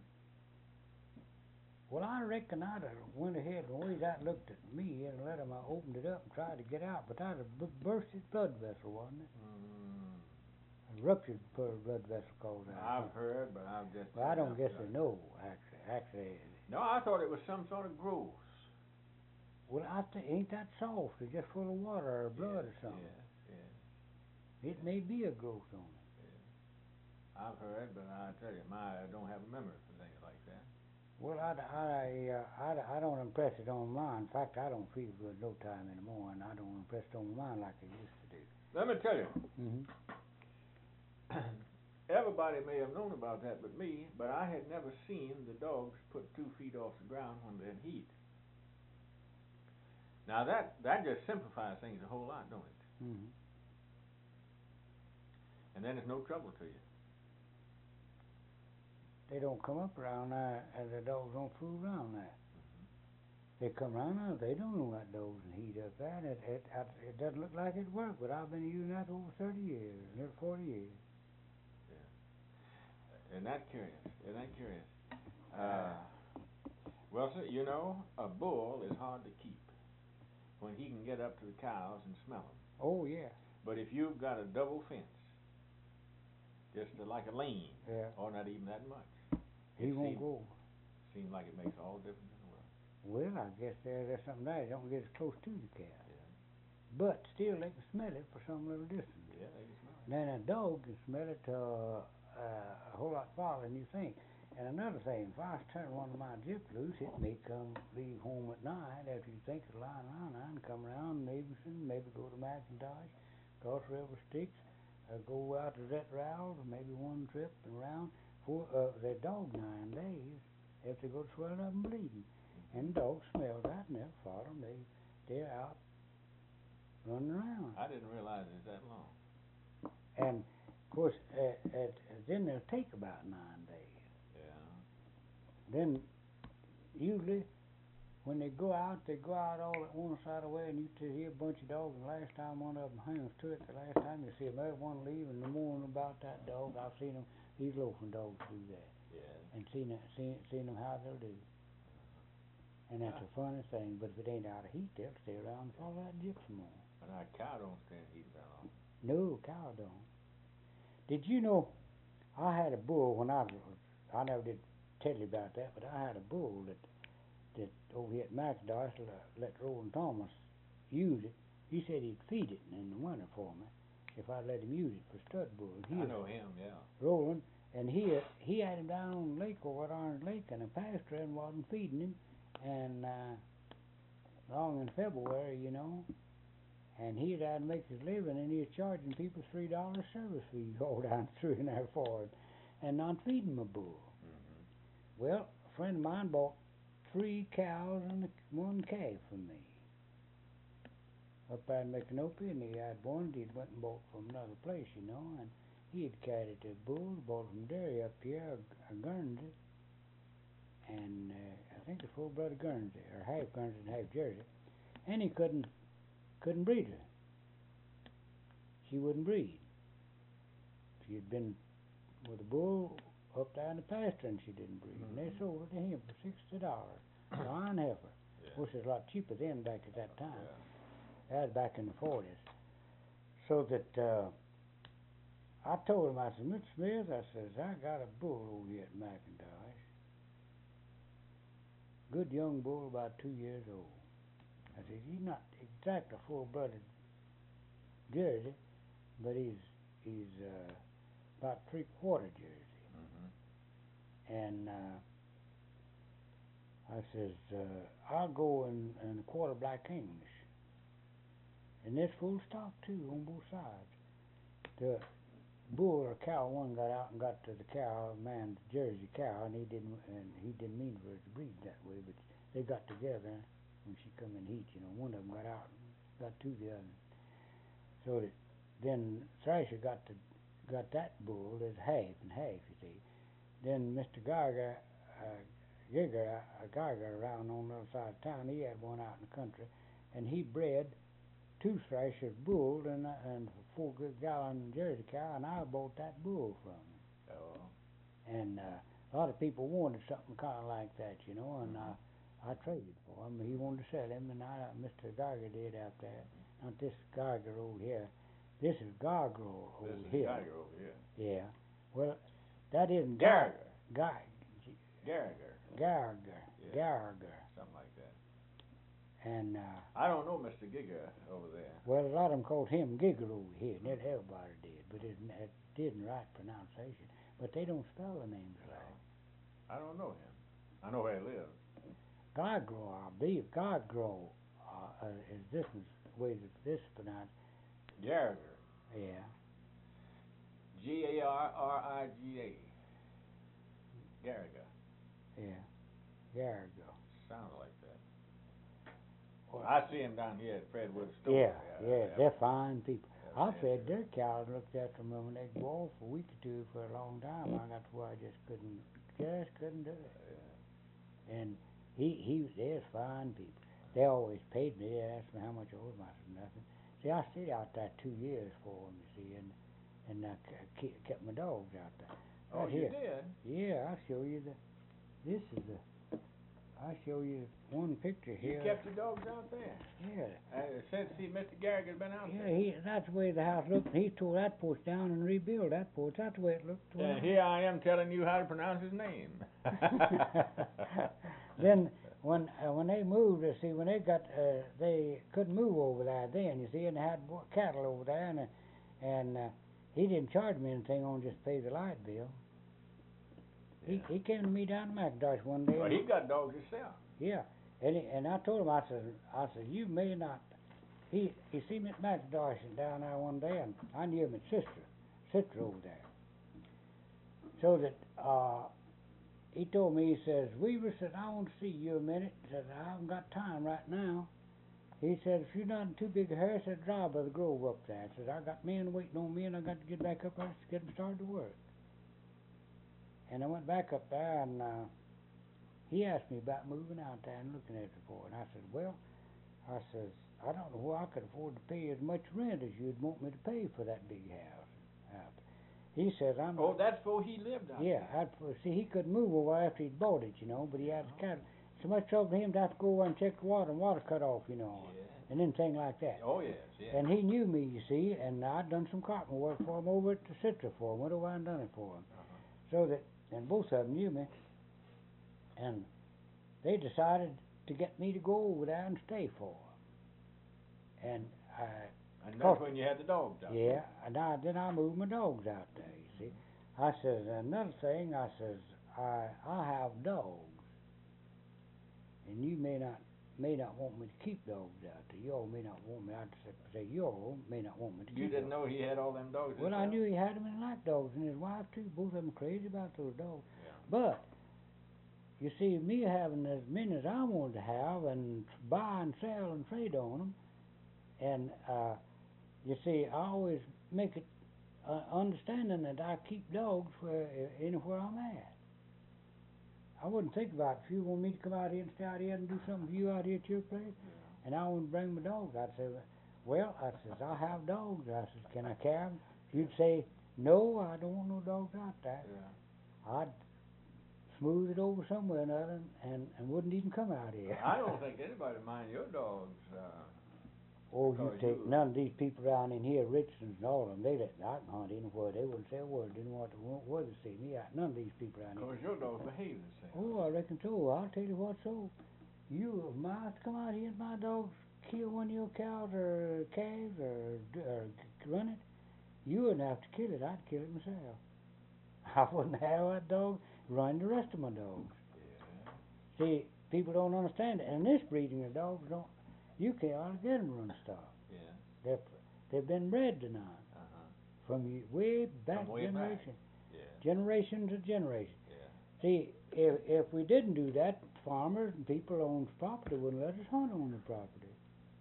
Well, I reckon I'd have went ahead and way that looked at me and let him. I opened it up and tried to get out, but that'd have burst his blood vessel, wasn't it? A ruptured blood vessel called that. I've heard, but I've just. Well, I don't guess they know, actually. No, I thought it was some sort of growth. Well, ain't that soft? It's just full of water or blood or something. Yeah. It may be a growth on it. I've heard, but I tell you, I don't have a memory for things like that. Well, I don't impress it on mine. In fact, I don't feel good no time in the morning. I don't impress it on mine like I used to do. Let me tell you, Mm-hmm. everybody may have known about that but me, but I had never seen the dogs put 2 feet off the ground when they're in heat. Now that just simplifies things a whole lot, don't it? Mm-hmm. And then there's no trouble to you. They don't come up around there, and the dogs don't fool around there. They come around there, they don't know that dogs in heat up there. It doesn't look like it worked, but I've been using that over 30 years, nearly 40 years. Yeah. Isn't that curious? Isn't that curious? Well, sir, you know, a bull is hard to keep when he can get up to the cows and smell them. Oh, yeah. But if you've got a double fence, just like a lane, or not even that much, he won't go. Seems like it makes all the difference in the world. Well, I guess there's something there. They don't get as close to the cow. Yeah. But still, they can smell it for some little distance. Yeah, they can smell it. Now, a dog can smell it a whole lot farther than you think. And another thing, if I was turning one of my Jip loose, it may come leave home at night after you think of lying around there and come around Navenson, maybe go to McIntosh, cross River Styx, go out to Zet Rouse, maybe one trip and around. Their dog 9 days if they go to swelling up and bleeding. And dogs smell that and they'll follow them. They're out running around. I didn't realize it was that long. And of course, then they'll take about 9 days. Yeah. Then usually when they go out all at one side of the way, and you see a bunch of dogs. And the last time one of them hangs to it, the last time you see another one leave, and the more about that dog, I've seen them. These loafing dogs do that. Yeah. And seen them how they'll do. And that's the funny thing. But if it ain't out of heat, they'll stay around and follow that gypsum on. But our cow don't stand heat that long. No, cow don't. Did you know? I had a bull when I never did tell you about that, but I had a bull that over here at McIntosh let Roland Thomas use it. He said he'd feed it in the winter for me if I'd let him use it for stud bull. I know him, yeah. Roland, and he had him down on the lake over at Orange Lake in a pasture and wasn't feeding him, and long in February, you know, and he had to make his living, and he was charging people $3 service fees all down through in there for it, and not feeding my bull. Mm-hmm. Well, a friend of mine bought 3 cows and 1 calf from me up there in Micanopy, and he had one he'd went and bought from another place, you know, and he had carried it to the bull, bought it from dairy up here, a Guernsey, and I think a full-blood Guernsey, or half Guernsey and half Jersey, and he couldn't breed her. She wouldn't breed. She had been with a bull up there in the pasture, and she didn't breed. And they sold it to him for $60, a iron heifer, which is a lot cheaper then back at that time. Yeah. That was back in the 40s. So that I told him, I said, Mr. Smith, I says, I got a bull over here at McIntosh. Good young bull, about 2 years old. I said, he's not exactly a full-blooded Jersey, but he's about 3/4 Jersey. Mm-hmm. And I says, I'll go in a quarter black English. And there's full stock too on both sides. bull or cow one got out and got to the cow, man's Jersey cow, and he didn't mean for it to breed that way, but they got together when she come in heat, you know. One of them got out and got to the other. So that then Thrasher got that bull as half and half, you see. Then Mr. Geiger around on the other side of town, he had one out in the country, and he bred 2 Thrasher bulls and a 4-gallon Jersey cow, and I bought that bull from him. Oh. And a lot of people wanted something kind of like that, you know, and I traded for him. He wanted to sell him, and Mr. Geiger did out there. Not this Geiger over here. This is Geiger over This is here. Geiger over here. Yeah. Well, that isn't Geiger. Geiger. Geiger. Geiger. Yeah. Geiger. Something like that. And I don't know Mr. Giger over there. well, a lot of them called him Gigger over here. Not everybody did, but it didn't right pronunciation. But they don't spell the names right. I don't know him. I know where he lives. Geiger, I believe. Geiger is this way that this is pronounced. Geiger. Yeah. Garriga. Garriga. Yeah. Geiger. Sounds like that. Well, I see him down here at Fredwood's store. Yeah, they're fine people. Yeah, I fed their cows, looked after them when they go off for a week or two for a long time. I got to where I just couldn't do it. Yeah. And they're fine people. They always paid me. They asked me how much I owed them. I said nothing. See, I stayed out there 2 years for them, you see, and I kept my dogs out there. Oh, Right you here. did? Yeah, I'll show you I'll show you one picture You here. kept your dogs out there? Yeah. Since Mr. Garrick had been out Yeah, there? that's the way the house looked. He tore that porch down and rebuilt that porch. That's the way it looked. And here I am telling you how to pronounce his name. Then when they moved, you see, when they couldn't move over there then, you see, and they had cattle over there, and he didn't charge me anything on just pay the light bill. He came to me down to McIntosh one day. Well, he got dogs himself. Yeah, and I told him, I said, you may not. He seen me at McIntosh down there one day, and I knew him at sister over there. So that he told me, he says, Weaver, said, I want to see you a minute. He said, I haven't got time right now. He said, if you're not in too big a hurry, said, drive by the grove up there. He said, I got men waiting on me, and I got to get back up there to get them started to work. And I went back up there, and he asked me about moving out there and looking at it for. And I said, well, I don't know where I could afford to pay as much rent as you'd want me to pay for that big house out there. He says, Oh, that's where he lived out yeah, there. see, he couldn't move over after he'd bought it, you know, but he had the cattle. So much trouble for him to have to go over and check the water and water cut off, you know, and anything like that. Oh, yes, yes. And he knew me, you see, and I'd done some carpenter work for him over at the Citra for him. Went over and done it for him. So that, and both of them knew me, and they decided to get me to go over there and stay for them. And And that's when you had the dogs out there. yeah, and then I moved my dogs out there, you see. I says, another thing, I says, I have dogs, and you may not want me to keep dogs out there. You all may not want me, I'd say you all may not want me to keep You didn't dogs. know he had all them dogs Well, I himself? knew he had them and liked dogs, and his wife too. Both of them crazy about those dogs. Yeah. But, you see, me having as many as I wanted to have, and buy and sell and trade on them, and you see, I always make it understanding that I keep dogs anywhere I'm at. I wouldn't think about if you want me to come out here and stay out here and do something for you out here at your place, and I wouldn't bring my dogs. I'd say, well, I says, I have dogs. I says, can I carry them? You'd say, no, I don't want no dogs out there. Yeah. I'd smooth it over somewhere or another and wouldn't even come out here. I don't think anybody mind your dogs. Oh, you because take you- none of these people down in here, Richardson's and all of them, they let I can hunt anywhere. They wouldn't say a word, didn't want to see me out. None of these people down here. Because your dogs behave the same. Oh, I reckon so. I'll tell you what, so you, if I come out here and my dogs kill one of your cows or calves or run it, you wouldn't have to kill it. I'd kill it myself. I wouldn't have that dog run the rest of my dogs. Yeah. See, people don't understand it. And this breeding of dogs you can't hardly get them to run stuff. Yeah. They've been bred to none. Uh-huh. from way back From way back. generation, Yeah. generation to generation. Yeah. See, if we didn't do that, farmers and people who owns property wouldn't let us hunt on the property.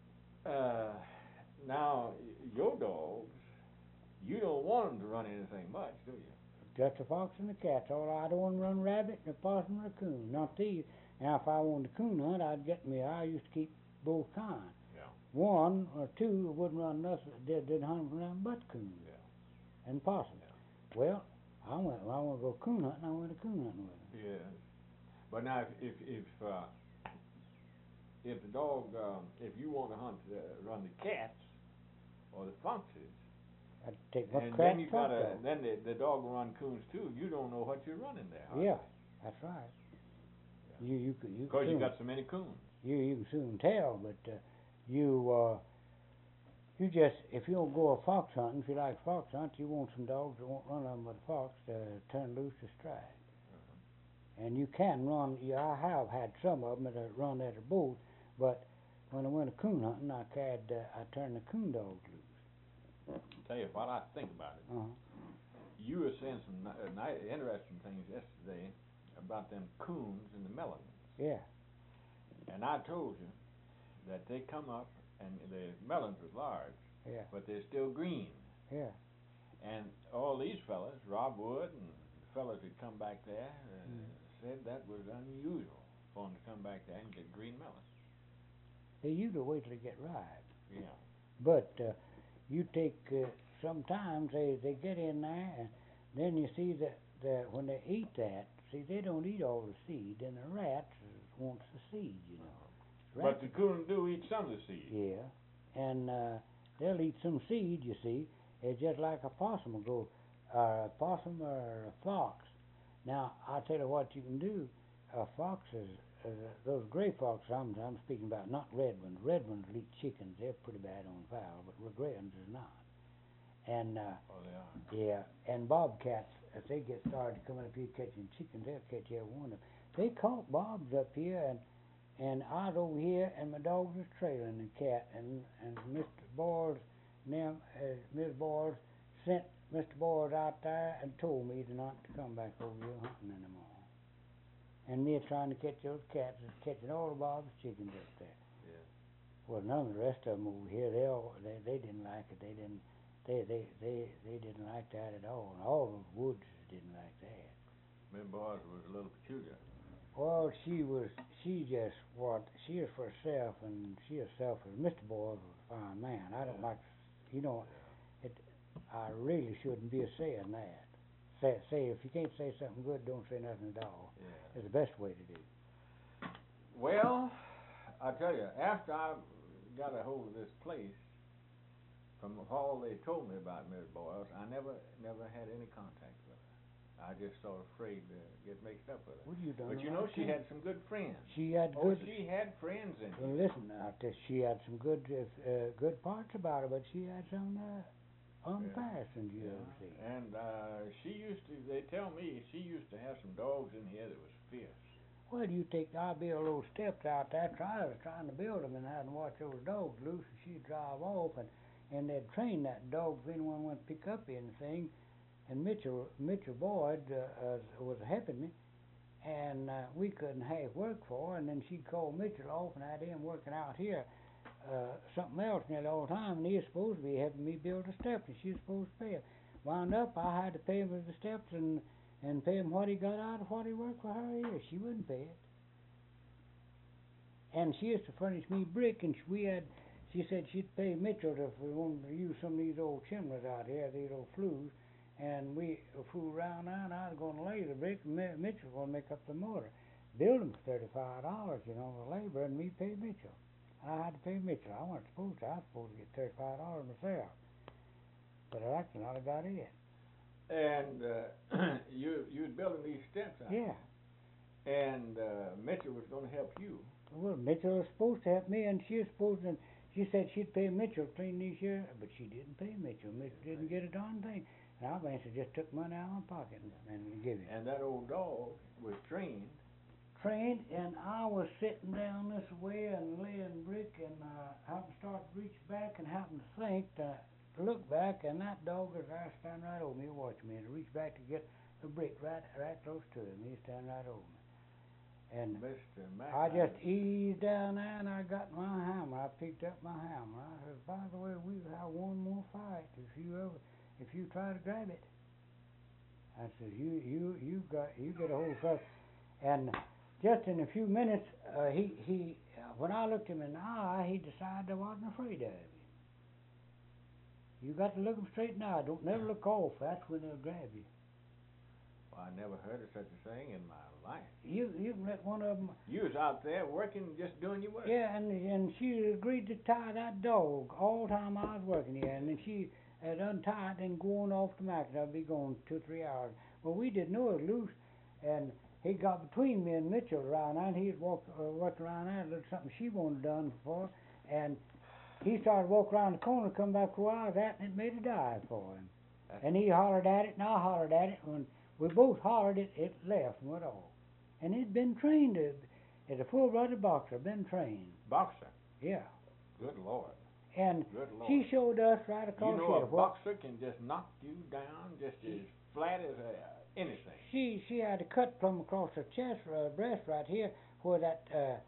Now your dogs, you don't want them to run anything much, do you? Just the fox and the cats. All I don't want to run rabbit and a possum and a coon. Not these. Now, if I wanted to coon hunt, I'd get me. I used to keep both kinds. Yeah. One or two wouldn't run nothing. Didn't hunt around but coons and possums. Yeah. Well, I want to go coon hunting. I went to coon hunting with them. Yes. But now, if the dog, if you want to hunt, run the cats or the foxes, I'd take my and crack then you fox gotta, dog. then the dog will run coons too. You don't know what you're running there. hardly. Yeah, that's right. Yeah. You Because you soon- got so many coons. you can soon tell, but you just, if you don't go a fox hunting, if you like fox hunt, you want some dogs that won't run on with a fox to turn loose to strike. And you can run. I have had some of them that run at a boat, but when I went coon hunting, I turned the coon dogs loose. Tell you what I think about it. Uh-huh. You were saying some interesting things yesterday about them coons and the melons. Yeah. And I told you that they come up and the melons are large, Yeah. but they're still green. Yeah. And all these fellas, Rob Wood and the fellas that come back there, said that was unusual for them to come back there and get green melons. They usually wait till they get ripe. Yeah. But you take sometimes they get in there, and then you see that when they eat that, see they don't eat all the seed, and the rats wants the seed, you know. But the coon do eat some of the seed. Yeah, and they'll eat some seed. You see, it's just like a possum will go, a possum or a fox. Now I'll tell you what you can do. Foxes, those gray foxes I'm speaking about, not red ones. Red ones will eat chickens. They're pretty bad on fowl, but gray ones is not. And Oh, they are. yeah, and bobcats, if they get started coming up here catching chickens, they'll catch every one of them. They caught bobs up here, and I was over here, and my dog was trailing the cat, and Mr. Boyles, Miss Boyles sent Mr. Boyles out there and told me not to come back over here hunting anymore. And me trying to catch those cats is catching all the bob's chickens up there. Yeah. Well, none of the rest of them over here, they didn't like it. They didn't like that at all. And all those Woods didn't like that. Miss Boyles was a little peculiar. Well, she was for herself, and she herself was. Mr. Boyles was a fine man. I don't like, I really shouldn't be saying that. Say if you can't say something good, don't say nothing at all. Yeah. It's the best way to do. Well, I tell you, after I got a hold of this place, from all they told me about Miss Boyles, I never had any contact with her. I just sort of afraid to get mixed up with her. Well, you done But you the know, right she thing. had some good friends. She had Oh, good. she had friends in Well, here. listen, she had some good parts about her, but she had some unfastened, you know. See. And they tell me she used to have some dogs in here that was fierce. Well, I build those steps out there. I was trying to build them, and I had to watch those dogs loose, and she'd drive off, and they'd train that dog if anyone went to pick up anything. And Mitchell Boyd was helping me, and we couldn't have work for her. And then she'd call Mitchell off, and I had him working out here something else nearly all the time, and he was supposed to be helping me build the steps, and she was supposed to pay him. Wound up, I had to pay him for the steps and pay him what he got out of what he worked for her here. She wouldn't pay it. And she used to furnish me brick, and she said she'd pay Mitchell if we wanted to use some of these old chimneys out here, these old flues, and we fooled around now, and I was going to lay the brick, and Mitchell was going to make up the mortar. Build them for $35, you know, the labor, and me pay Mitchell. I had to pay Mitchell. I wasn't supposed to. I was supposed to get $35 myself. But I reckon I got it. And you was building these steps out. Yeah. And Mitchell was going to help you. Well, Mitchell was supposed to help me, and she said she'd pay Mitchell to clean these here, but she didn't pay Mitchell. Mitchell didn't get a darn thing. And I basically just took money out of my pocket and give him. And that old dog was trained. And I was sitting down this way and laying brick, and happened to start to reach back and happened to think that looked back, and that dog was right standing right over me watching me. And I reached back to get the brick right close to him. He was standing right over me. And Mr. I just McIntyre. eased down there, and I got my hammer. I picked up my hammer. I said, by the way, we'll have one more fight if you try to grab it. I said, you get a hold of us. And just in a few minutes, when I looked him in the eye, he decided I wasn't afraid of him. You got to look him straight in the eye. Don't never look off. That's when they'll grab you. Well, I never heard of such a thing in my life. You can let one of them. You was out there working, just doing your work. Yeah, and she agreed to tie that dog all the time I was working here, and then she had untied and going off the market. I'd be gone 2 or 3 hours. Well, we didn't know it was loose, and he got between me and Mitchell around there, and he'd walked around there, did something she wanted done before, and he started walking around the corner, come back where I was at, and it made a dive for him. And he hollered at it, and I hollered at it. When we both hollered, it left and went off. And he'd been trained as a full-blooded boxer, been trained. Boxer? Yeah. Good Lord. And Good Lord. she showed us right across You know here. a boxer can just knock you down just as flat as anything. She had a cut from across her chest, breast right here, where that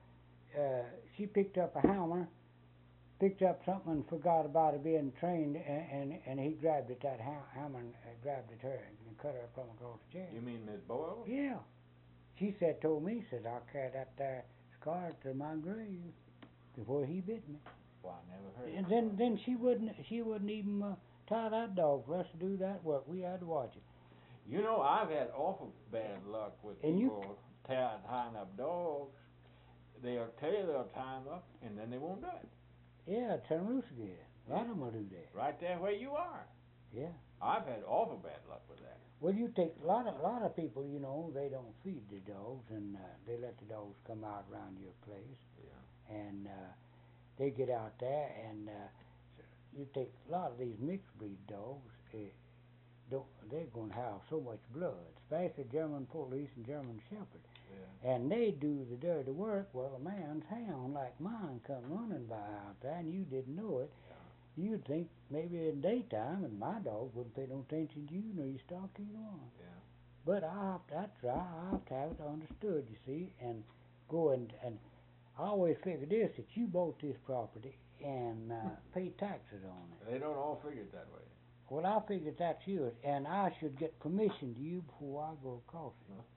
she picked up a hammer, picked up something and forgot about it being trained, and he grabbed it, that hammer, and grabbed it her and cut her from across the chest. You mean Miss Boyle? Yeah. She told me, I'll carry that scar to my grave before he bit me. Well, I never heard And of it. then she wouldn't even tie that dog for us to do that work. We had to watch it. You know, I've had awful bad luck with And people tying up dogs. They'll tell you they'll tie them up, and then they won't do it. Yeah, turn loose again. A lot of them will do that. Right there where you are. Yeah. I've had awful bad luck with that. Well, you take a lot of people, they don't feed the dogs, and they let the dogs come out around your place. Yeah. And they get out there, and you take a lot of these mixed breed dogs. They're going to have so much blood, especially German police and German shepherds. Yeah. And they do the dirty work. Well, a man's hound like mine come running by out there, and you didn't know it. You'd think maybe in daytime, and my dog wouldn't pay no attention to you, nor you stalk either one. Yeah. But I have to have it understood, you see, and go and I always figured this, that you bought this property and pay taxes on it. They don't all figure it that way. Well, I figured that's yours, and I should get permission to you before I go across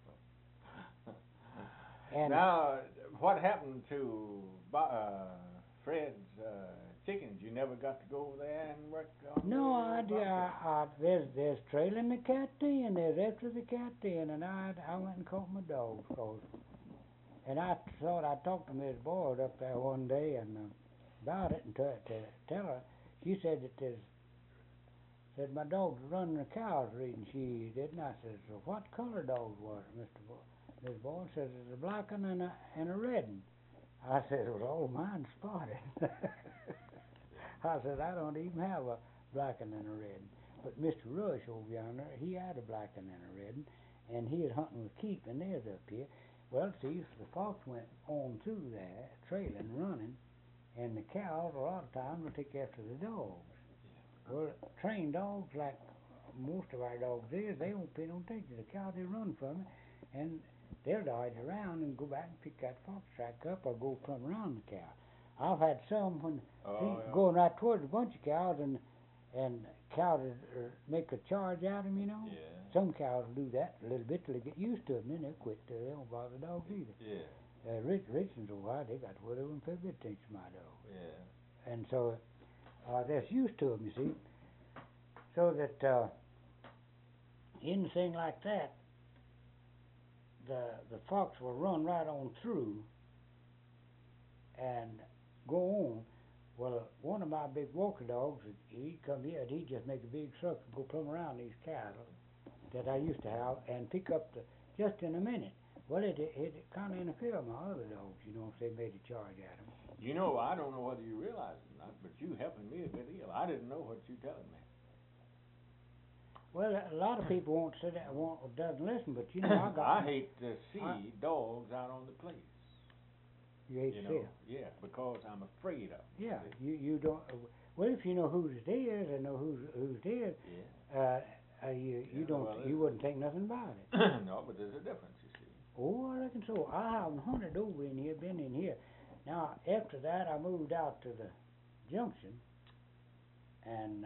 it. And now, what happened to Fred's chickens? You never got to go over there and work on no, the there's trailing the cat in, there's after the cat in, and I went and caught my dogs, and I thought I talked to Miss Boyd up there one day and about it, and to tell her, she said that said my dogs were running the cows reading she did, and I said, so what color dogs were it, Mr. Boyd? Miss Boyd says it's a black one and a red one. I said, well, all mine's spotted. I said, I don't even have a black one and a red one. But Mr. Rush over yonder, he had a black one and a red one, and he was hunting with Keep, and theirs up here. Well, see, the fox went on through there, trailing, running, and the cows, a lot of times, will take after the dogs. Well, trained dogs, like most of our dogs is, they won't pay no attention to the cow. They run from it, and they'll dodge around and go back and pick that fox track up or go plumb around the cow. I've had some when going right towards a bunch of cows, and cows make a charge at them, Yeah. Some cows will do that a little bit till they get used to it, and then they'll quit. They don't bother dogs either. Yeah. Richards, they got where they wouldn't pay a bit attention to my dog. Yeah. And so they're used to them, you see. So that anything like that, the fox will run right on through and go on. Well, one of my big walker dogs, he'd come here and he'd just make a big circle, go plumb around these cattle that I used to have and pick up just in a minute. Well, it kind of interfered with my other dogs, if they made a charge at them. You know, I don't know whether you realize it or not, but you helping me a good deal. I didn't know what you telling me. Well, a lot of people doesn't listen, but I I hate to see dogs out on the place. You hate to see it. Yeah, because I'm afraid of them. Yeah, you don't. Well, if you know whose it is and know who's dead, you Yeah, don't well, you wouldn't think nothing about it. No, but there's a difference, you see. Oh, I reckon so. I haven't hunted over in here, been in here. Now after that, I moved out to the junction, and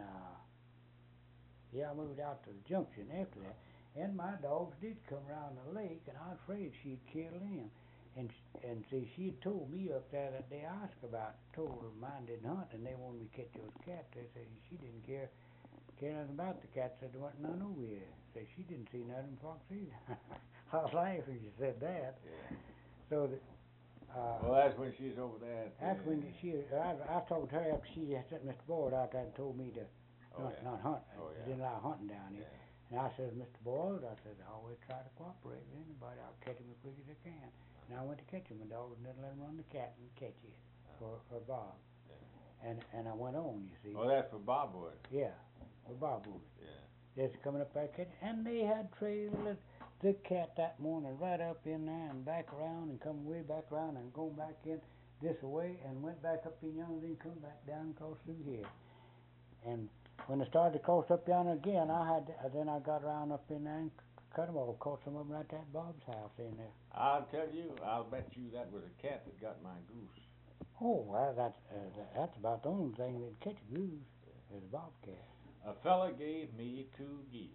I moved out to the junction after that. And my dogs did come around the lake, and I was afraid she'd kill them. And see, she had told me up there that day I asked about, told her mine didn't hunt, and they wanted me to catch those cats. They said she didn't care nothing about the cats. Said there wasn't none over here. Said she didn't see nothing fox either. I was laughing when she said that. Yeah. So that. Well, that's when she's over there. After when I told her after she had sent Mr. Boyd out there and told me to not hunt. Oh, yeah. Didn't allow hunting down here. Yeah. And I said, Mr. Boyd, I said, I always try to cooperate with anybody. I'll catch him as quick as I can. And I went to catch him, my dog, and didn't let him run the cat and catch it for Bob. Yeah. And I went on, you see. Oh, that's for Bob Wood. Yeah, for Bob Wood. Yeah. Just coming up there catching, and they had trailed the cat that morning right up in there and back around and come way back around and going back in this way and went back up in yonder and come back down across through here. And when I started to cross up yonder again, then I got around up in there and cut them off, caught some of them right there at Bob's house in there. I'll bet you that was a cat that got my goose. Oh, well, that's about the only thing that catch a goose is a bobcat. A fella gave me 2 geese.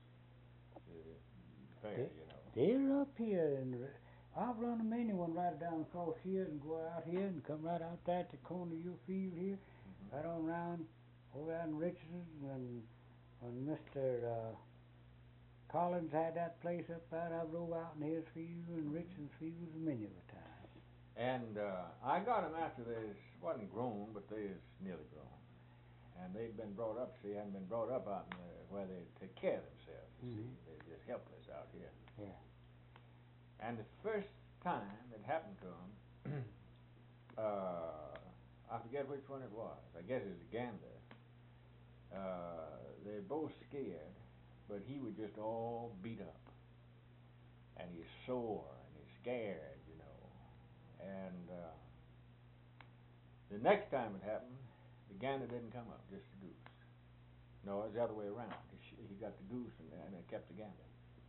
Fair, you know. They're up here, and I've run a many one right down across here and go out here and come right out there at the corner of your field here, right on around over there in Richardson, and when Mr. Collins had that place up there, I drove out in his field and Richardson's field many of a time. And I got them after they wasn't grown, but they was nearly grown. And they'd been brought up, see, hadn't been brought up out in where they take care of themselves, you see. They're just helpless out here. Yeah. And the first time it happened to them, I forget which one it was. I guess it was a gander. They're both scared, but he was just all beat up. And he's sore, and he's scared, you know. And the next time it happened, the gander didn't come up, just the goose. No, it was the other way around. He got the goose and it kept the gander.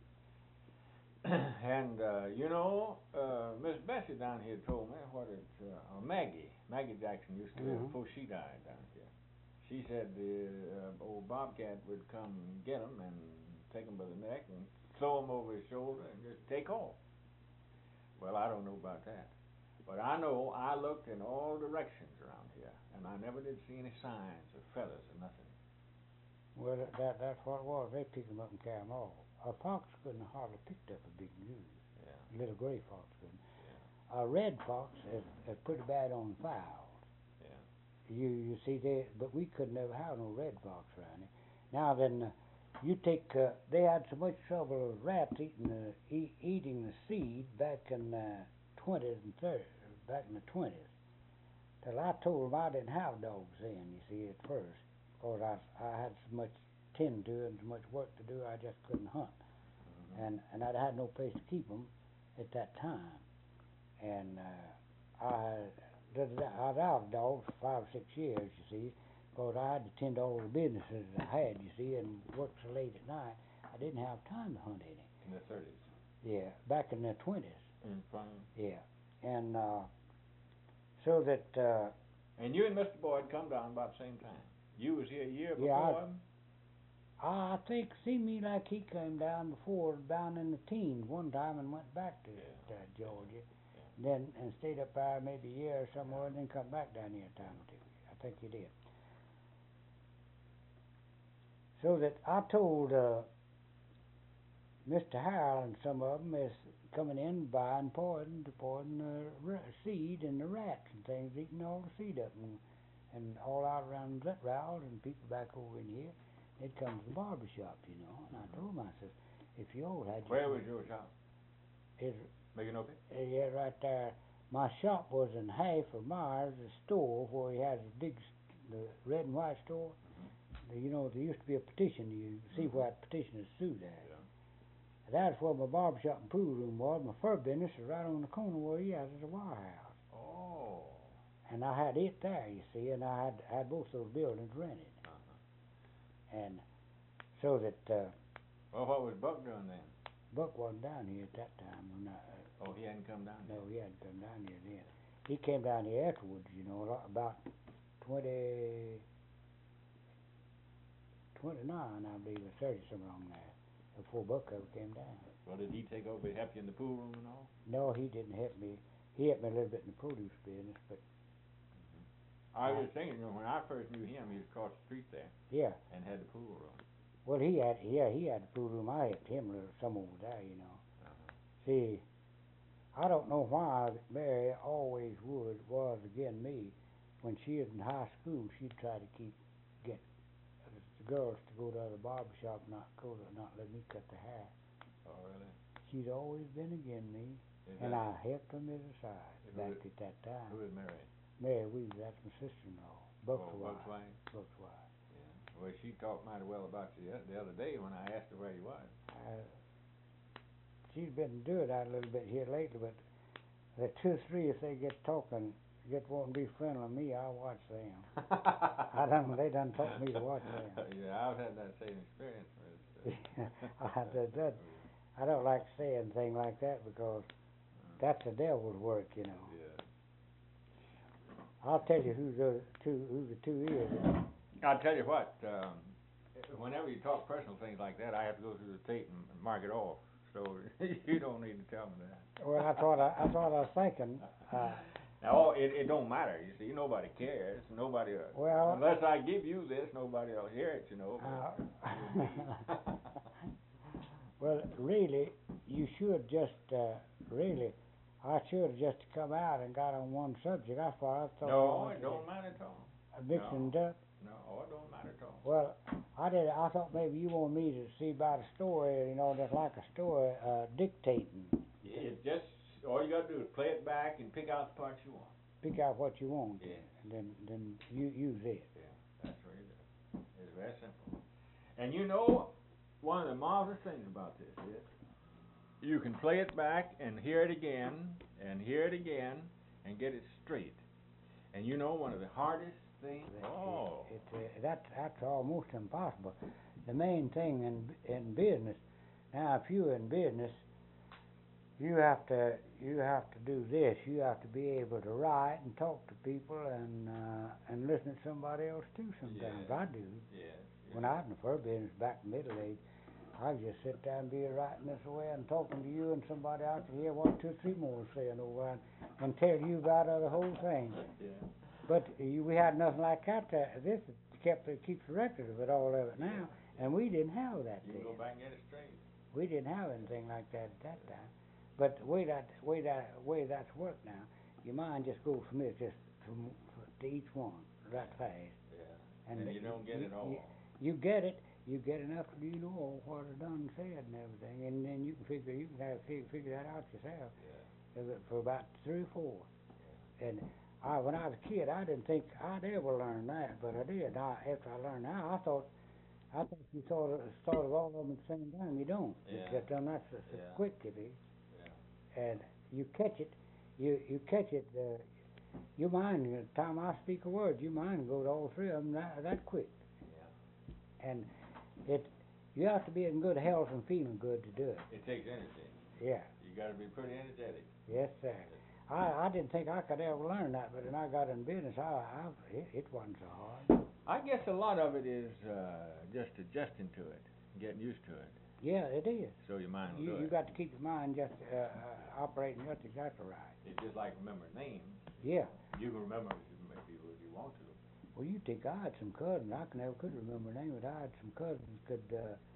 And you know, Miss Bessie down here told me Maggie Jackson used to live before she died down here. She said the old bobcat would come get him and take him by the neck and throw him over his shoulder and just take off. Well, I don't know about that, but I know I looked in all directions around here, and I never did see any signs of feathers or nothing. Well, that's what it was. They picked him up and carried him off. A fox couldn't hardly picked up a big goose. Yeah. A little gray fox couldn't. Yeah. A red fox is pretty bad on fowls. Yeah. You see, but we could never have no red fox around here. Now then, you take. They had so much trouble with rats eating the seed back in the 20s and 30s, back in the 20s. Till I told them I didn't have dogs then. You see, at first, because I had so much tend to and so much work to do, I just couldn't hunt. And I had no place to keep them at that time. And I was out of dogs for 5 or 6 years, you see, because I had to tend to all the businesses I had, you see, and work so late at night, I didn't have time to hunt any. In the 30s. Yeah, back in the 20s. Fine. Yeah, and so that. And you and Mr. Boyd come down about the same time. You was here a year before him? I think, seemed me like he came down before, down in the teens one time and went back to Georgia. Yeah. Then, and stayed up there maybe a year or somewhere and then come back down here a time or two. I think he did. So that I told Mr. Harrell and some of them is coming in buying poison to poison the seed and the rats and things, eating all the seed up and all out around that route and people back over in here. They'd come to the barber shop, you know, and I told them, I said, if you all had... Where was your shop? Micanopy? Yeah, right there. My shop was in half of Myers' store where he has the red and white store. You know, there used to be a petition. You see where that petition is sued at. Yeah. That's where my barber shop and pool room was. My fur business is right on the corner where he has his warehouse. Oh. And I had it there, you see, and I had both those buildings rented. And so that Well, what was Buck doing then? Buck wasn't down here at that time. When Oh, he hadn't come down no, there? he hadn't come down here then. He came down here afterwards, you know, about 29, I believe, or 30, somewhere along there, before Buck ever came down. Well, did he take over, help you in the pool room and all? No, he didn't help me. He helped me a little bit in the produce business, but I was thinking, you know, when I first knew him, he was across the street there yeah. and had the pool room. Well, he had the pool room. I helped him a little, some over there, you know. See, I don't know why Mary always was against me. When she was in high school, she'd try to get the girls to go to the barber shop, not let me cut the hair. Oh, really? She's always been against me, and I helped her to the side back at that time. Who was Mary? Mary Weaver, that's my sister-in-law. Buck's Buck's wife. wife? Buck's wife. Yeah. Well, she talked mighty well about you the other day when I asked her where you was. She's been doing that a little bit here lately, but the 2 or 3, if they get talking, wanting to be friendly with me, I watch them. They done taught me to watch them. Yeah, I've had that same experience. I don't like saying things like that because that's the devil's work, you know. Yeah. I'll tell you who the two is. I'll tell you what, whenever you talk personal things like that, I have to go through the tape and mark it off. So you don't need to tell me that. Well, that's what I was thinking. Now, it don't matter. You see, nobody cares. Nobody. Well, unless I give you this, nobody will hear it. You know. Well, really, you should just I should have just come out and got on one subject. That's what I thought. No, it don't matter at all. Mixing it up. No, it don't matter at all. Well, I thought maybe you wanted me to see about a story, you know, just like a story, dictating. It's just, all you gotta do is play it back and pick out the parts you want. Pick out what you want. Yeah. And then you use it. Yeah, that's what you do. It's very simple. And you know, one of the marvelous things about this is, you can play it back and hear it again, and hear it again, and get it straight. And you know, one of the hardest things, that's almost impossible. The main thing in business, now if you're in business, you have to do this. You have to be able to write and talk to people and listen to somebody else too. Sometimes I do. Yes. When I was in the fur business back in the middle age, I just sit there and be writing this away and talking to you and somebody out to hear 1, 2, 3 more saying over and tell you about the whole thing. Yeah. But we had nothing like that. This keeps a record of it, all of it now, and we didn't have that. You can go back and get it straight. We didn't have anything like that at that time. But the way that's worked now, your mind just goes from it just to each one that fast. Yeah. And you don't get it all. You get it. You get enough to you know what it done said and everything, and then you can figure that out yourself. Yeah. For about 3 or 4. Yeah. And when I was a kid, I didn't think I'd ever learn that, but I did. After I learned that, I thought you thought of all of them at the same time. You don't. Yeah. It's just done that so quick, it is. Yeah. And you catch it. You catch it. Your mind, the time I speak a word, your mind goes all 3 of them that quick. Yeah. And you have to be in good health and feeling good to do it. It takes energy. Yeah. You got to be pretty energetic. Yes, sir. I didn't think I could ever learn that, but when I got in business, it wasn't so hard. I guess a lot of it is just adjusting to it, getting used to it. Yeah, it is. So your mind will do it. You got to keep your mind just operating just exactly right. It's just like remembering names. Yeah. You can remember maybe if you want to. Well, I had some cousins. I never could remember names, but I had some cousins could